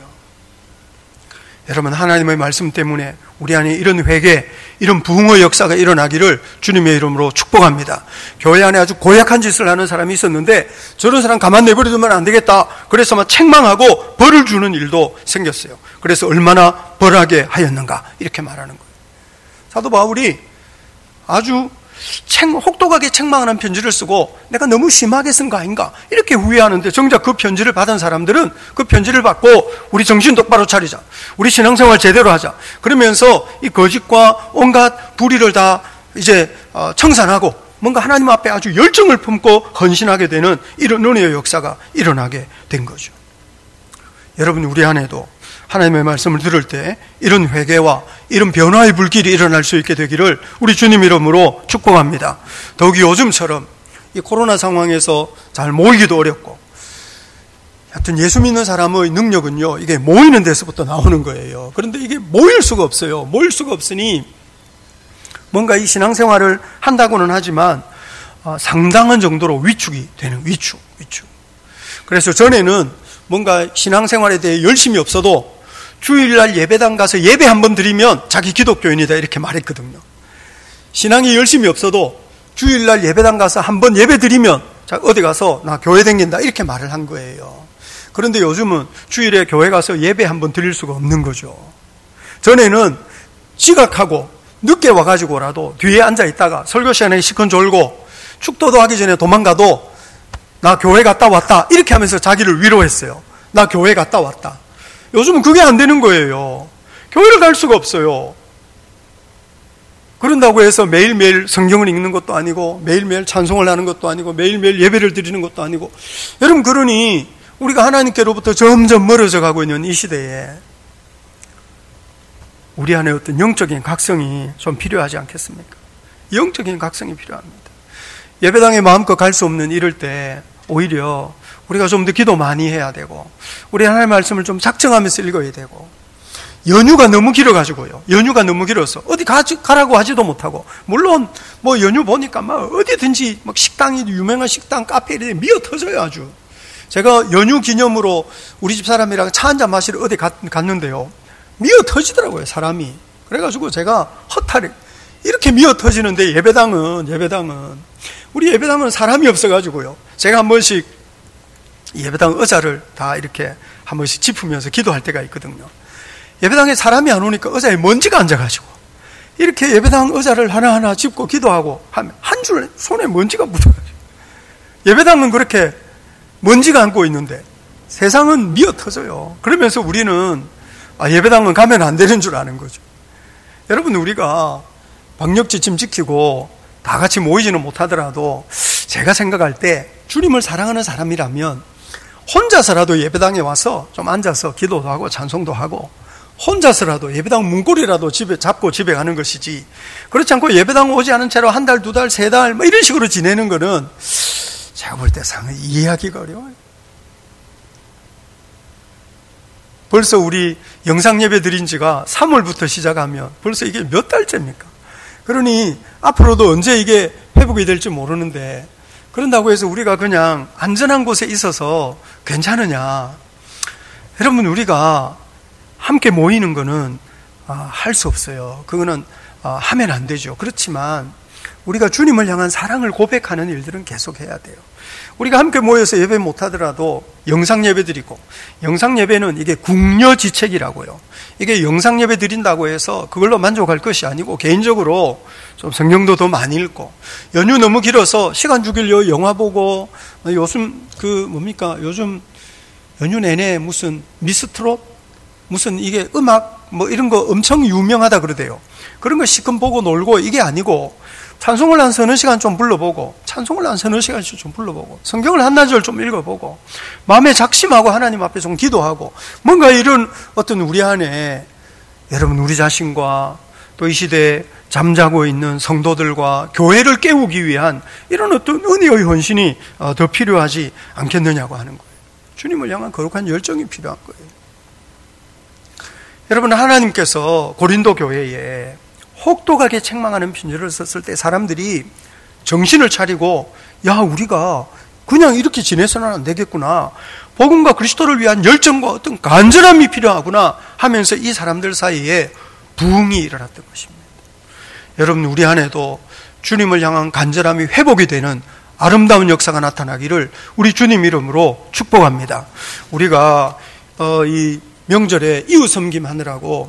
Speaker 2: 여러분, 하나님의 말씀 때문에 우리 안에 이런 회개, 이런 부흥의 역사가 일어나기를 주님의 이름으로 축복합니다. 교회 안에 아주 고약한 짓을 하는 사람이 있었는데 저런 사람 가만 내버려두면 안 되겠다, 그래서 막 책망하고 벌을 주는 일도 생겼어요. 그래서 얼마나 벌하게 하였는가, 이렇게 말하는 거예요. 사도 바울이 아주 책, 혹독하게 책망하는 편지를 쓰고 내가 너무 심하게 쓴 거 아닌가, 이렇게 후회하는데 정작 그 편지를 받은 사람들은 그 편지를 받고 우리 정신 똑바로 차리자, 우리 신앙생활 제대로 하자, 그러면서 이 거짓과 온갖 불의를 다 이제 청산하고 뭔가 하나님 앞에 아주 열정을 품고 헌신하게 되는 이런 은혜의 역사가 일어나게 된 거죠. 여러분, 우리 안에도 하나님의 말씀을 들을 때 이런 회개와 이런 변화의 불길이 일어날 수 있게 되기를 우리 주님 이름으로 축복합니다. 더욱이 요즘처럼 이 코로나 상황에서 잘 모이기도 어렵고, 하여튼 예수 믿는 사람의 능력은요, 이게 모이는 데서부터 나오는 거예요. 그런데 이게 모일 수가 없어요. 모일 수가 없으니 뭔가 이 신앙생활을 한다고는 하지만 상당한 정도로 위축이 되는, 위축, 위축. 그래서 전에는 뭔가 신앙생활에 대해 열심히 없어도 주일날 예배당 가서 예배 한번 드리면 자기 기독교인이다, 이렇게 말했거든요. 신앙이 열심히 없어도 주일날 예배당 가서 한번 예배 드리면 어디 가서 나 교회 다닌다, 이렇게 말을 한 거예요. 그런데 요즘은 주일에 교회 가서 예배 한번 드릴 수가 없는 거죠. 전에는 지각하고 늦게 와가지고라도 뒤에 앉아있다가 설교 시간에 시컨 졸고 축도도 하기 전에 도망가도 나 교회 갔다 왔다, 이렇게 하면서 자기를 위로했어요. 나 교회 갔다 왔다. 요즘은 그게 안 되는 거예요. 교회를 갈 수가 없어요. 그런다고 해서 매일매일 성경을 읽는 것도 아니고 매일매일 찬송을 하는 것도 아니고 매일매일 예배를 드리는 것도 아니고, 여러분, 그러니 우리가 하나님께로부터 점점 멀어져 가고 있는 이 시대에 우리 안에 어떤 영적인 각성이 좀 필요하지 않겠습니까? 영적인 각성이 필요합니다. 예배당에 마음껏 갈 수 없는 이럴 때 오히려 우리가 좀 더 기도 많이 해야 되고, 우리 하나님의 말씀을 좀 작정하면서 읽어야 되고, 연휴가 너무 길어가지고요. 연휴가 너무 길어서 어디 가, 가라고 하지도 못하고, 물론 뭐 연휴 보니까 막 어디든지 막 식당이, 유명한 식당, 카페 이런 데 미어 터져요, 아주. 제가 연휴 기념으로 우리 집 사람이랑 차 한잔 마시러 어디 갔, 갔는데요. 미어 터지더라고요, 사람이. 그래가지고 제가 허탈해. 이렇게 미어 터지는데 예배당은, 예배당은, 우리 예배당은 사람이 없어가지고요. 제가 한 번씩 예배당 의자를 다 이렇게 한 번씩 짚으면서 기도할 때가 있거든요. 예배당에 사람이 안 오니까 의자에 먼지가 앉아가지고 이렇게 예배당 의자를 하나하나 짚고 기도하고 하면 한 줄 손에 먼지가 묻어가지고, 예배당은 그렇게 먼지가 앉고 있는데 세상은 미어 터져요. 그러면서 우리는 아, 예배당은 가면 안 되는 줄 아는 거죠. 여러분, 우리가 방역지침 지키고 다 같이 모이지는 못하더라도 제가 생각할 때 주님을 사랑하는 사람이라면 혼자서라도 예배당에 와서 좀 앉아서 기도도 하고 찬송도 하고, 혼자서라도 예배당 문고리라도 집에 잡고 집에 가는 것이지, 그렇지 않고 예배당 오지 않은 채로 한 달, 두 달, 세 달 뭐 이런 식으로 지내는 거는 제가 볼 때 상당히 이해하기가 어려워요. 벌써 우리 영상 예배 드린 지가 삼월부터 시작하면 벌써 이게 몇 달째입니까? 그러니 앞으로도 언제 이게 회복이 될지 모르는데, 그런다고 해서 우리가 그냥 안전한 곳에 있어서 괜찮으냐? 여러분, 우리가 함께 모이는 거는 할 수 없어요. 그거는 하면 안 되죠. 그렇지만 우리가 주님을 향한 사랑을 고백하는 일들은 계속 해야 돼요. 우리가 함께 모여서 예배 못하더라도 영상 예배 드리고, 영상 예배는 이게 궁녀지책이라고요. 이게 영상 예배 드린다고 해서 그걸로 만족할 것이 아니고, 개인적으로 좀 성경도 더 많이 읽고, 연휴 너무 길어서 시간 죽이려 영화 보고, 요즘 그 뭡니까, 요즘 연휴 내내 무슨 미스트롯, 무슨 이게 음악 뭐 이런 거 엄청 유명하다 그러대요. 그런 거 시큼 보고 놀고, 이게 아니고 찬송을 한 서너 시간 좀 불러보고, 찬송을 한 서너 시간씩 좀 불러보고, 성경을 한나절 좀 읽어보고, 마음에 작심하고 하나님 앞에 좀 기도하고, 뭔가 이런 어떤 우리 안에, 여러분, 우리 자신과 또 이 시대에 잠자고 있는 성도들과 교회를 깨우기 위한 이런 어떤 은혜의 헌신이 더 필요하지 않겠느냐고 하는 거예요. 주님을 향한 거룩한 열정이 필요한 거예요. 여러분, 하나님께서 고린도 교회에 혹독하게 책망하는 편지를 썼을 때 사람들이 정신을 차리고, 야, 우리가 그냥 이렇게 지내서는 안 되겠구나, 복음과 그리스도를 위한 열정과 어떤 간절함이 필요하구나 하면서 이 사람들 사이에 부흥이 일어났던 것입니다. 여러분, 우리 안에도 주님을 향한 간절함이 회복이 되는 아름다운 역사가 나타나기를 우리 주님 이름으로 축복합니다. 우리가 어, 이 명절에 이웃 섬김하느라고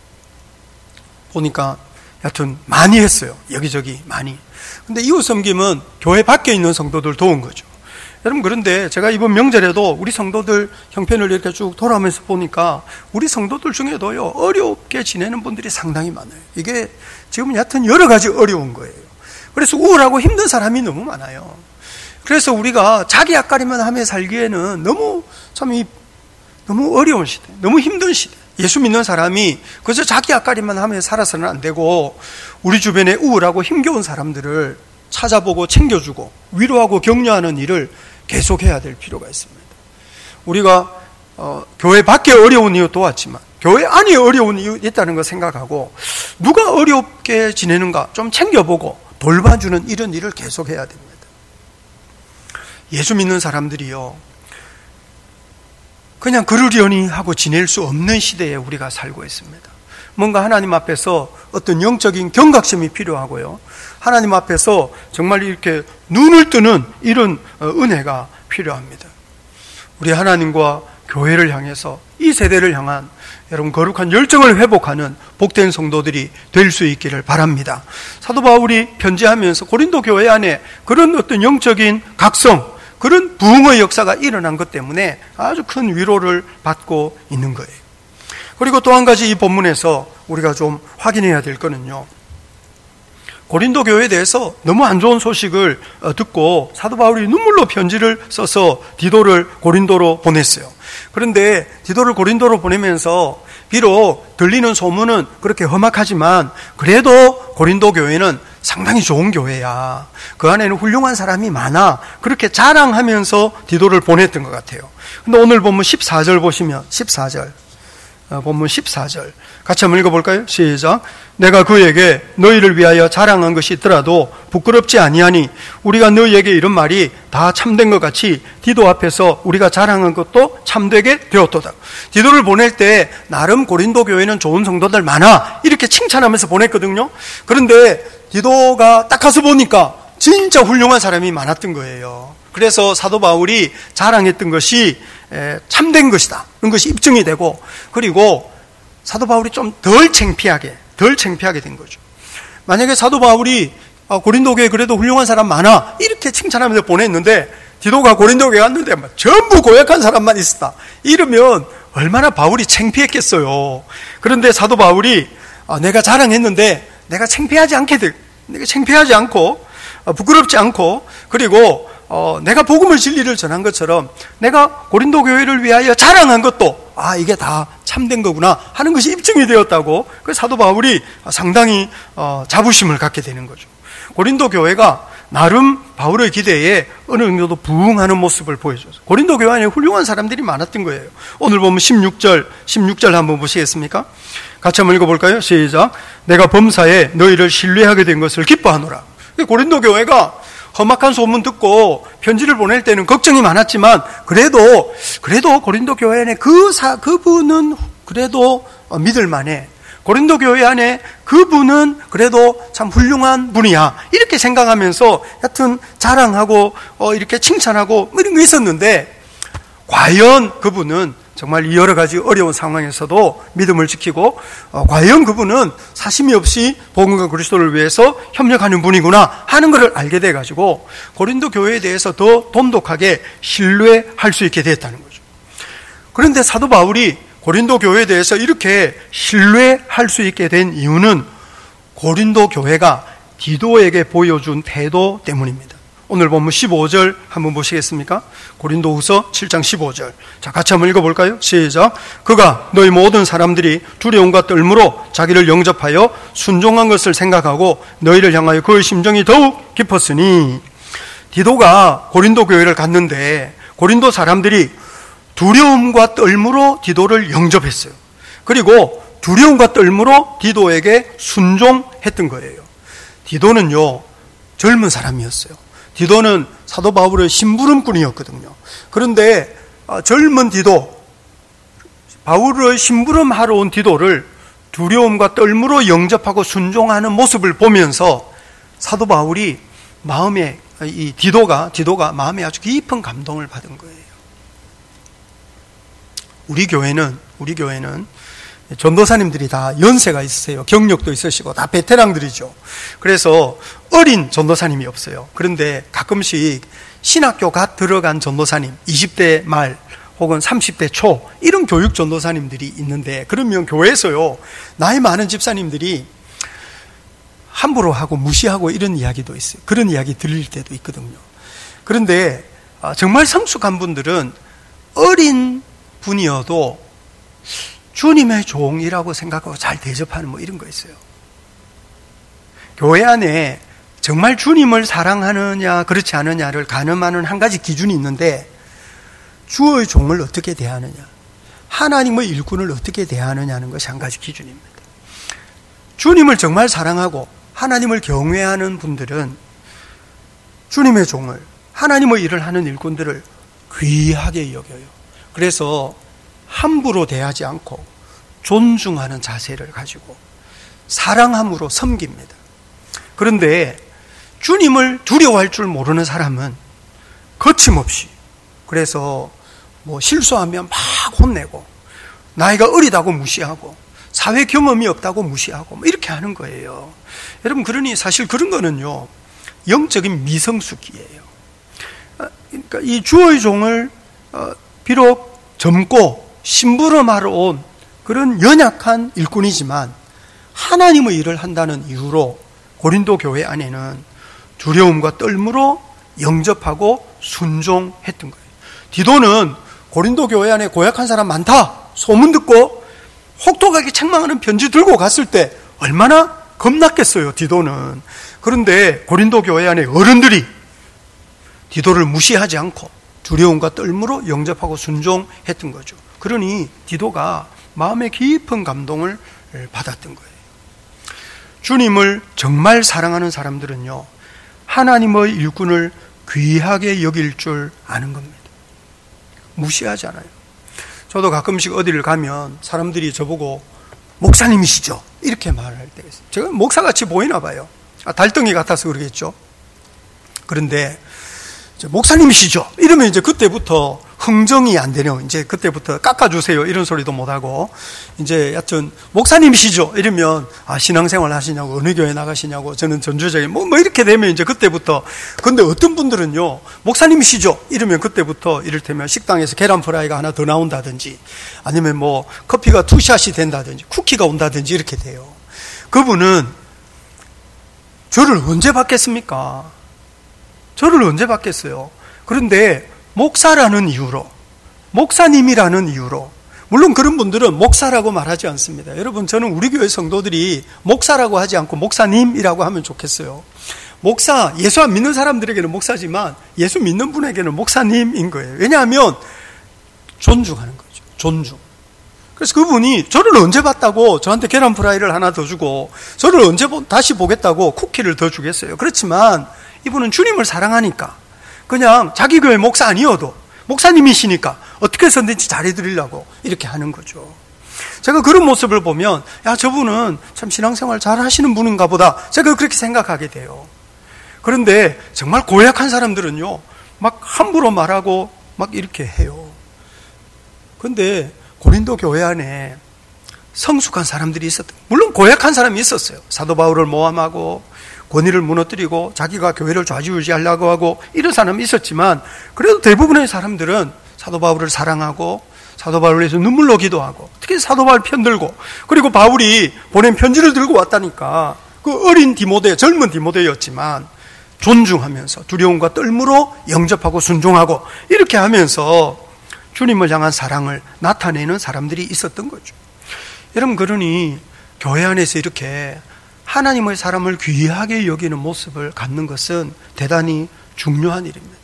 Speaker 2: 보니까 여튼 많이 했어요. 여기저기 많이. 근데 이웃 섬김은 교회 밖에 있는 성도들 도운 거죠. 여러분, 그런데 제가 이번 명절에도 우리 성도들 형편을 이렇게 쭉 돌아오면서 보니까 우리 성도들 중에도요, 어렵게 지내는 분들이 상당히 많아요. 이게 지금 여하튼 여러 가지 어려운 거예요. 그래서 우울하고 힘든 사람이 너무 많아요. 그래서 우리가 자기 앞가림만 하며 살기에는 너무 참 이 너무 어려운 시대, 너무 힘든 시대. 예수 믿는 사람이 그저 자기 앞가림만 하며 살아서는 안 되고, 우리 주변에 우울하고 힘겨운 사람들을 찾아보고 챙겨주고 위로하고 격려하는 일을 계속해야 될 필요가 있습니다. 우리가 어, 교회 밖에 어려운 이유 도왔지만 교회 안에 어려운 이유 있다는 거 생각하고, 누가 어렵게 지내는가 좀 챙겨보고 돌봐주는 이런 일을 계속해야 됩니다. 예수 믿는 사람들이요, 그냥 그러려니 하고 지낼 수 없는 시대에 우리가 살고 있습니다. 뭔가 하나님 앞에서 어떤 영적인 경각심이 필요하고요, 하나님 앞에서 정말 이렇게 눈을 뜨는 이런 은혜가 필요합니다. 우리 하나님과 교회를 향해서 이 세대를 향한 여러분 거룩한 열정을 회복하는 복된 성도들이 될 수 있기를 바랍니다. 사도 바울이 편지하면서 고린도 교회 안에 그런 어떤 영적인 각성, 그런 부흥의 역사가 일어난 것 때문에 아주 큰 위로를 받고 있는 거예요. 그리고 또 한 가지 이 본문에서 우리가 좀 확인해야 될 거는요, 고린도 교회에 대해서 너무 안 좋은 소식을 듣고 사도 바울이 눈물로 편지를 써서 디도를 고린도로 보냈어요. 그런데 디도를 고린도로 보내면서 비록 들리는 소문은 그렇게 험악하지만 그래도 고린도 교회는 상당히 좋은 교회야. 그 안에는 훌륭한 사람이 많아. 그렇게 자랑하면서 디도를 보냈던 것 같아요. 근데 오늘 본문 십사 절 보시면, 십사 절. 본문 십사 절. 같이 한번 읽어볼까요? 시작. 내가 그에게 너희를 위하여 자랑한 것이 있더라도 부끄럽지 아니하니 우리가 너희에게 이런 말이 다 참된 것 같이 디도 앞에서 우리가 자랑한 것도 참되게 되었도다. 디도를 보낼 때 나름 고린도 교회는 좋은 성도들 많아 이렇게 칭찬하면서 보냈거든요. 그런데 디도가 딱 가서 보니까 진짜 훌륭한 사람이 많았던 거예요. 그래서 사도 바울이 자랑했던 것이 참된 것이다. 그런 것이 입증이 되고, 그리고 사도 바울이 좀 덜 창피하게, 덜 창피하게 된 거죠. 만약에 사도 바울이 고린도 교회에 그래도 훌륭한 사람 많아 이렇게 칭찬하면서 보냈는데 디도가 고린도 교회에 갔는데 전부 고약한 사람만 있었다. 이러면 얼마나 바울이 창피했겠어요. 그런데 사도 바울이 내가 자랑했는데 내가 창피하지 않게 될, 내가 창피하지 않고 부끄럽지 않고, 그리고 어, 내가 복음을 진리를 전한 것처럼 내가 고린도 교회를 위하여 자랑한 것도 아 이게 다 참된 거구나 하는 것이 입증이 되었다고. 그래서 사도 바울이 상당히 어, 자부심을 갖게 되는 거죠. 고린도 교회가 나름 바울의 기대에 어느 정도 부응하는 모습을 보여줘서 고린도 교회 안에 훌륭한 사람들이 많았던 거예요. 오늘 보면 십육 절, 십육 절 한번 보시겠습니까? 같이 한번 읽어볼까요? 시작. 내가 범사에 너희를 신뢰하게 된 것을 기뻐하노라. 고린도 교회가 험악한 소문 듣고 편지를 보낼 때는 걱정이 많았지만 그래도 그래도 고린도 교회 안에 그 사, 그분은 그래도 믿을만해. 고린도 교회 안에 그분은 그래도 참 훌륭한 분이야. 이렇게 생각하면서 하여튼 자랑하고 어, 이렇게 칭찬하고 이런 거 있었는데 과연 그분은 정말 이 여러 가지 어려운 상황에서도 믿음을 지키고 어, 과연 그분은 사심이 없이 복음과 그리스도를 위해서 협력하는 분이구나 하는 것을 알게 돼가지고 고린도 교회에 대해서 더 돈독하게 신뢰할 수 있게 됐다는 거죠. 그런데 사도 바울이 고린도 교회에 대해서 이렇게 신뢰할 수 있게 된 이유는 고린도 교회가 디도에게 보여준 태도 때문입니다. 오늘 본문 십오 절 한번 보시겠습니까? 고린도후서 칠 장 십오 절. 자, 같이 한번 읽어볼까요? 시작. 그가 너희 모든 사람들이 두려움과 떨므로 자기를 영접하여 순종한 것을 생각하고 너희를 향하여 그의 심정이 더욱 깊었으니. 디도가 고린도 교회를 갔는데 고린도 사람들이 두려움과 떨므로 디도를 영접했어요. 그리고 두려움과 떨므로 디도에게 순종했던 거예요. 디도는요 젊은 사람이었어요. 디도는 사도 바울의 심부름꾼이었거든요. 그런데 젊은 디도, 바울의 심부름하러 온 디도를 두려움과 떨므로 영접하고 순종하는 모습을 보면서 사도 바울이 마음에, 이 디도가, 디도가 마음에 아주 깊은 감동을 받은 거예요. 우리 교회는, 우리 교회는 전도사님들이 다 연세가 있으세요. 경력도 있으시고 다 베테랑들이죠. 그래서 어린 전도사님이 없어요. 그런데 가끔씩 신학교 갓 들어간 전도사님, 이십 대 말 혹은 삼십 대 초 이런 교육 전도사님들이 있는데, 그러면 교회에서요 나이 많은 집사님들이 함부로 하고 무시하고 이런 이야기도 있어요. 그런 이야기 들릴 때도 있거든요. 그런데 정말 성숙한 분들은 어린 분이어도 주님의 종이라고 생각하고 잘 대접하는 뭐 이런 거 있어요. 교회 안에 정말 주님을 사랑하느냐 그렇지 않느냐를 가늠하는 한 가지 기준이 있는데, 주의 종을 어떻게 대하느냐, 하나님의 일꾼을 어떻게 대하느냐는 것이 한 가지 기준입니다. 주님을 정말 사랑하고 하나님을 경외하는 분들은 주님의 종을, 하나님의 일을 하는 일꾼들을 귀하게 여겨요. 그래서 함부로 대하지 않고 존중하는 자세를 가지고 사랑함으로 섬깁니다. 그런데 주님을 두려워할 줄 모르는 사람은 거침없이, 그래서 뭐 실수하면 막 혼내고 나이가 어리다고 무시하고 사회 경험이 없다고 무시하고 뭐 이렇게 하는 거예요. 여러분, 그러니 사실 그런 거는요 영적인 미성숙이에요. 그러니까 이 주의 종을 비록 젊고 심부름하러 온 그런 연약한 일꾼이지만 하나님의 일을 한다는 이유로 고린도 교회 안에는 두려움과 떨므로 영접하고 순종했던 거예요. 디도는 고린도 교회 안에 고약한 사람 많다 소문 듣고 혹독하게 책망하는 편지 들고 갔을 때 얼마나 겁났겠어요. 디도는. 그런데 고린도 교회 안에 어른들이 디도를 무시하지 않고 두려움과 떨므로 영접하고 순종했던 거죠. 그러니 디도가 마음의 깊은 감동을 받았던 거예요. 주님을 정말 사랑하는 사람들은요, 하나님의 일꾼을 귀하게 여길 줄 아는 겁니다. 무시하지 않아요. 저도 가끔씩 어디를 가면 사람들이 저보고 목사님이시죠? 이렇게 말할 때가 있어요. 제가 목사같이 보이나 봐요. 아, 달덩이 같아서 그러겠죠. 그런데 목사님이시죠? 이러면 이제 그때부터 흥정이 안 되네요. 이제 그때부터 깎아주세요. 이런 소리도 못하고, 이제 여튼, 목사님이시죠? 이러면, 아, 신앙생활 하시냐고, 어느 교회 나가시냐고, 저는 전주적인, 뭐, 뭐, 이렇게 되면 이제 그때부터. 근데 어떤 분들은요, 목사님이시죠? 이러면 그때부터 이를테면 식당에서 계란 프라이가 하나 더 나온다든지, 아니면 뭐, 커피가 투샷이 된다든지, 쿠키가 온다든지 이렇게 돼요. 그분은 저를 언제 받겠습니까? 저를 언제 받겠어요? 그런데, 목사라는 이유로, 목사님이라는 이유로, 물론 그런 분들은 목사라고 말하지 않습니다. 여러분, 저는 우리 교회 성도들이 목사라고 하지 않고 목사님이라고 하면 좋겠어요. 목사, 예수 안 믿는 사람들에게는 목사지만 예수 믿는 분에게는 목사님인 거예요. 왜냐하면 존중하는 거죠. 존중. 그래서 그분이 저를 언제 봤다고 저한테 계란 프라이를 하나 더 주고, 저를 언제 다시 보겠다고 쿠키를 더 주겠어요. 그렇지만 이분은 주님을 사랑하니까 그냥 자기 교회 목사 아니어도 목사님이시니까 어떻게 해서든지 잘해드리려고 이렇게 하는 거죠. 제가 그런 모습을 보면, 야, 저분은 참 신앙생활 잘 하시는 분인가 보다, 제가 그렇게 생각하게 돼요. 그런데 정말 고약한 사람들은요, 막 함부로 말하고 막 이렇게 해요. 그런데 고린도 교회 안에 성숙한 사람들이 있었던, 물론 고약한 사람이 있었어요. 사도 바울을 모함하고 권위를 무너뜨리고 자기가 교회를 좌지우지하려고 하고 이런 사람이 있었지만, 그래도 대부분의 사람들은 사도 바울을 사랑하고 사도 바울을 위해서 눈물로 기도하고, 특히 사도 바울 편들고, 그리고 바울이 보낸 편지를 들고 왔다니까 그 어린 디모데, 젊은 디모데였지만 존중하면서 두려움과 떨므로 영접하고 순종하고 이렇게 하면서 주님을 향한 사랑을 나타내는 사람들이 있었던 거죠. 여러분, 그러니 교회 안에서 이렇게 하나님의 사람을 귀하게 여기는 모습을 갖는 것은 대단히 중요한 일입니다.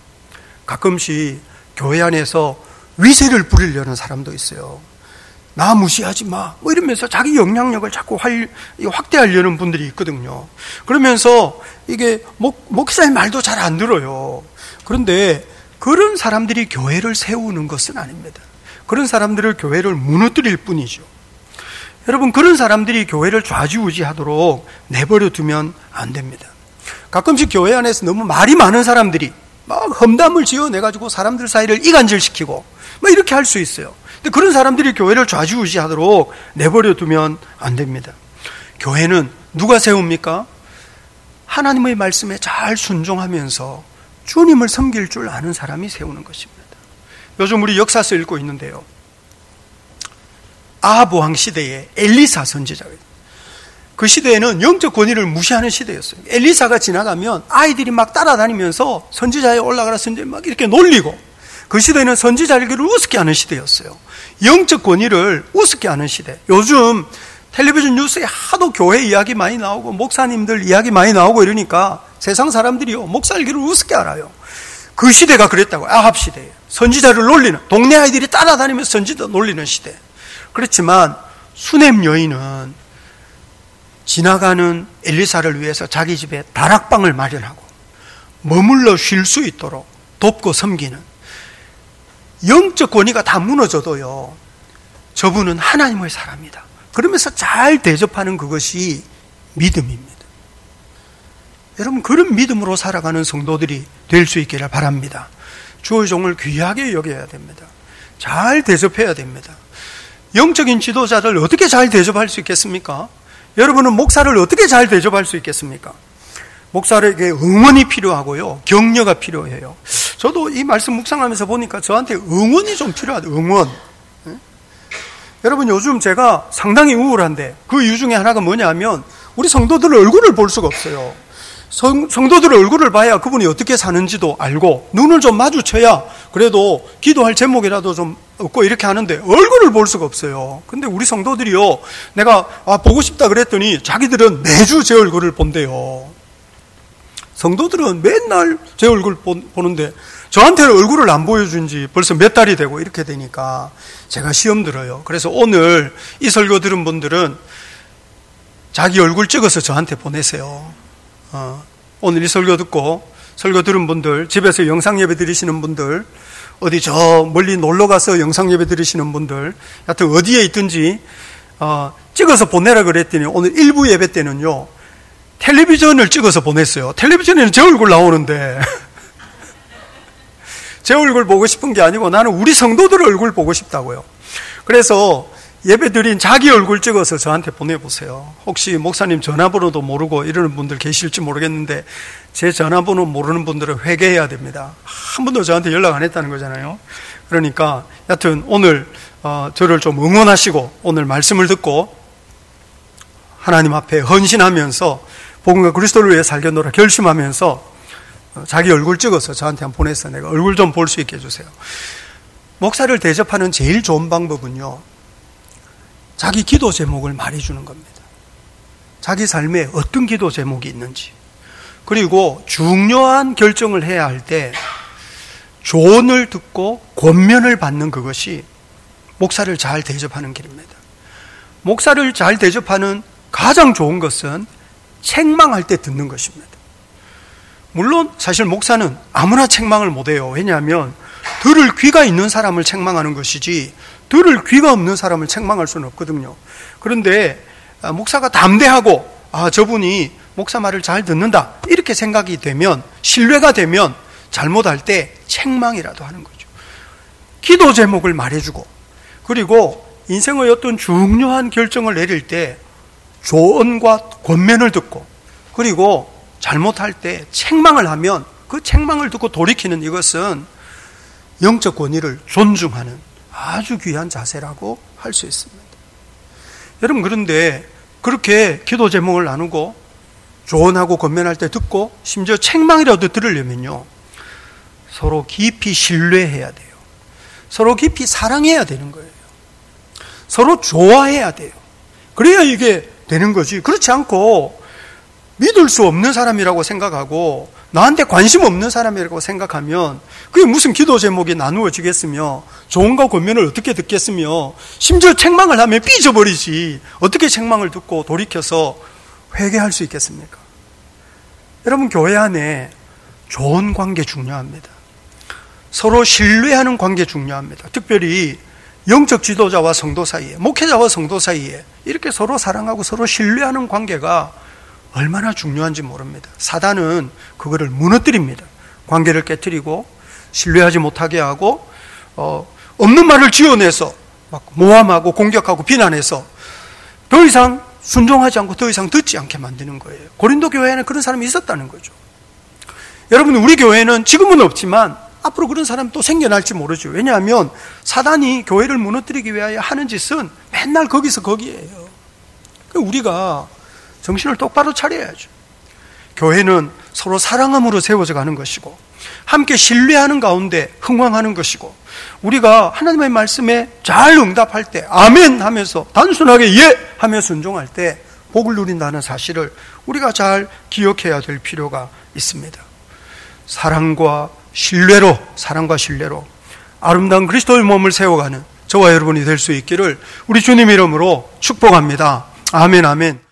Speaker 2: 가끔씩 교회 안에서 위세를 부리려는 사람도 있어요. 나 무시하지 마, 뭐 이러면서 자기 영향력을 자꾸 확대하려는 분들이 있거든요. 그러면서 이게 목, 목사의 말도 잘 안 들어요. 그런데 그런 사람들이 교회를 세우는 것은 아닙니다. 그런 사람들을 교회를 무너뜨릴 뿐이죠. 여러분, 그런 사람들이 교회를 좌지우지하도록 내버려 두면 안 됩니다. 가끔씩 교회 안에서 너무 말이 많은 사람들이 막 험담을 지어내가지고 사람들 사이를 이간질시키고 뭐 이렇게 할 수 있어요. 근데 그런 사람들이 교회를 좌지우지하도록 내버려 두면 안 됩니다. 교회는 누가 세웁니까? 하나님의 말씀에 잘 순종하면서 주님을 섬길 줄 아는 사람이 세우는 것입니다. 요즘 우리 역사서 읽고 있는데요, 아합 왕 시대에 엘리사 선지자가, 그 시대에는 영적 권위를 무시하는 시대였어요. 엘리사가 지나가면 아이들이 막 따라다니면서 선지자에 올라가라, 선지자 막 이렇게 놀리고, 그 시대는 선지자를 우습게 하는 시대였어요. 영적 권위를 우습게 하는 시대. 요즘 텔레비전 뉴스에 하도 교회 이야기 많이 나오고 목사님들 이야기 많이 나오고 이러니까 세상 사람들이요, 목사 일기를 우습게 알아요. 그 시대가 그랬다고. 아합 시대에 선지자를 놀리는, 동네 아이들이 따라다니면서 선지자 놀리는 시대. 그렇지만 수넴 여인은 지나가는 엘리사를 위해서 자기 집에 다락방을 마련하고 머물러 쉴 수 있도록 돕고 섬기는, 영적 권위가 다 무너져도요, 저분은 하나님의 사람이다, 그러면서 잘 대접하는 그것이 믿음입니다. 여러분, 그런 믿음으로 살아가는 성도들이 될 수 있기를 바랍니다. 주의 종을 귀하게 여겨야 됩니다. 잘 대접해야 됩니다. 영적인 지도자를 어떻게 잘 대접할 수 있겠습니까? 여러분은 목사를 어떻게 잘 대접할 수 있겠습니까? 목사에게 응원이 필요하고요, 격려가 필요해요. 저도 이 말씀 묵상하면서 보니까 저한테 응원이 좀 필요하다. 응원. 네? 여러분, 요즘 제가 상당히 우울한데 그 이유 중에 하나가 뭐냐면 우리 성도들 얼굴을 볼 수가 없어요. 성, 성도들의 얼굴을 봐야 그분이 어떻게 사는지도 알고 눈을 좀 마주쳐야 그래도 기도할 제목이라도 좀 얻고 이렇게 하는데 얼굴을 볼 수가 없어요. 근데 우리 성도들이요, 내가 아, 보고 싶다 그랬더니 자기들은 매주 제 얼굴을 본대요. 성도들은 맨날 제 얼굴 보는데 저한테는 얼굴을 안 보여준 지 벌써 몇 달이 되고 이렇게 되니까 제가 시험 들어요. 그래서 오늘 이 설교 들은 분들은 자기 얼굴 찍어서 저한테 보내세요. 어, 오늘 이 설교 듣고 설교 들은 분들, 집에서 영상 예배 드리시는 분들, 어디 저 멀리 놀러 가서 영상 예배 드리시는 분들, 하여튼 어디에 있든지 어, 찍어서 보내라 그랬더니 오늘 일부 예배 때는요 텔레비전을 찍어서 보냈어요. 텔레비전에는 제 얼굴 나오는데 제 얼굴 보고 싶은 게 아니고 나는 우리 성도들 얼굴 보고 싶다고요. 그래서 예배 드린 자기 얼굴 찍어서 저한테 보내보세요. 혹시 목사님 전화번호도 모르고 이러는 분들 계실지 모르겠는데 제 전화번호 모르는 분들은 회개해야 됩니다. 한 번도 저한테 연락 안 했다는 거잖아요. 그러니까 여튼 오늘 어, 저를 좀 응원하시고 오늘 말씀을 듣고 하나님 앞에 헌신하면서 복음과 그리스도를 위해 살겠노라 결심하면서 자기 얼굴 찍어서 저한테 한번 보내서 내가 얼굴 좀 볼 수 있게 해주세요. 목사를 대접하는 제일 좋은 방법은요, 자기 기도 제목을 말해주는 겁니다. 자기 삶에 어떤 기도 제목이 있는지, 그리고 중요한 결정을 해야 할 때 조언을 듣고 권면을 받는 그것이 목사를 잘 대접하는 길입니다. 목사를 잘 대접하는 가장 좋은 것은 책망할 때 듣는 것입니다. 물론 사실 목사는 아무나 책망을 못해요. 왜냐하면 들을 귀가 있는 사람을 책망하는 것이지 들을 귀가 없는 사람을 책망할 수는 없거든요. 그런데 목사가 담대하고 아 저분이 목사 말을 잘 듣는다 이렇게 생각이 되면, 신뢰가 되면 잘못할 때 책망이라도 하는 거죠. 기도 제목을 말해주고, 그리고 인생의 어떤 중요한 결정을 내릴 때 조언과 권면을 듣고, 그리고 잘못할 때 책망을 하면 그 책망을 듣고 돌이키는 이것은 영적 권위를 존중하는 아주 귀한 자세라고 할 수 있습니다. 여러분, 그런데 그렇게 기도 제목을 나누고 조언하고 권면할 때 듣고 심지어 책망이라도 들으려면요, 서로 깊이 신뢰해야 돼요. 서로 깊이 사랑해야 되는 거예요. 서로 좋아해야 돼요. 그래야 이게 되는 거지. 그렇지 않고 믿을 수 없는 사람이라고 생각하고 나한테 관심 없는 사람이라고 생각하면 그게 무슨 기도 제목이 나누어지겠으며 조언과 권면을 어떻게 듣겠으며 심지어 책망을 하면 삐져버리지 어떻게 책망을 듣고 돌이켜서 회개할 수 있겠습니까? 여러분, 교회 안에 좋은 관계 중요합니다. 서로 신뢰하는 관계 중요합니다. 특별히 영적 지도자와 성도 사이에, 목회자와 성도 사이에 이렇게 서로 사랑하고 서로 신뢰하는 관계가 얼마나 중요한지 모릅니다. 사단은 그거를 무너뜨립니다. 관계를 깨뜨리고 신뢰하지 못하게 하고 어, 없는 말을 지어내서 막 모함하고 공격하고 비난해서 더 이상 순종하지 않고 더 이상 듣지 않게 만드는 거예요. 고린도 교회에는 그런 사람이 있었다는 거죠. 여러분, 우리 교회는 지금은 없지만 앞으로 그런 사람이 또 생겨날지 모르죠. 왜냐하면 사단이 교회를 무너뜨리기 위하여 하는 짓은 맨날 거기서 거기에요. 우리가 정신을 똑바로 차려야죠. 교회는 서로 사랑함으로 세워져 가는 것이고 함께 신뢰하는 가운데 흥왕하는 것이고, 우리가 하나님의 말씀에 잘 응답할 때 아멘 하면서 단순하게 예 하며 순종할 때 복을 누린다는 사실을 우리가 잘 기억해야 될 필요가 있습니다. 사랑과 신뢰로 사랑과 신뢰로 아름다운 그리스도의 몸을 세워가는 저와 여러분이 될 수 있기를 우리 주님 이름으로 축복합니다. 아멘, 아멘.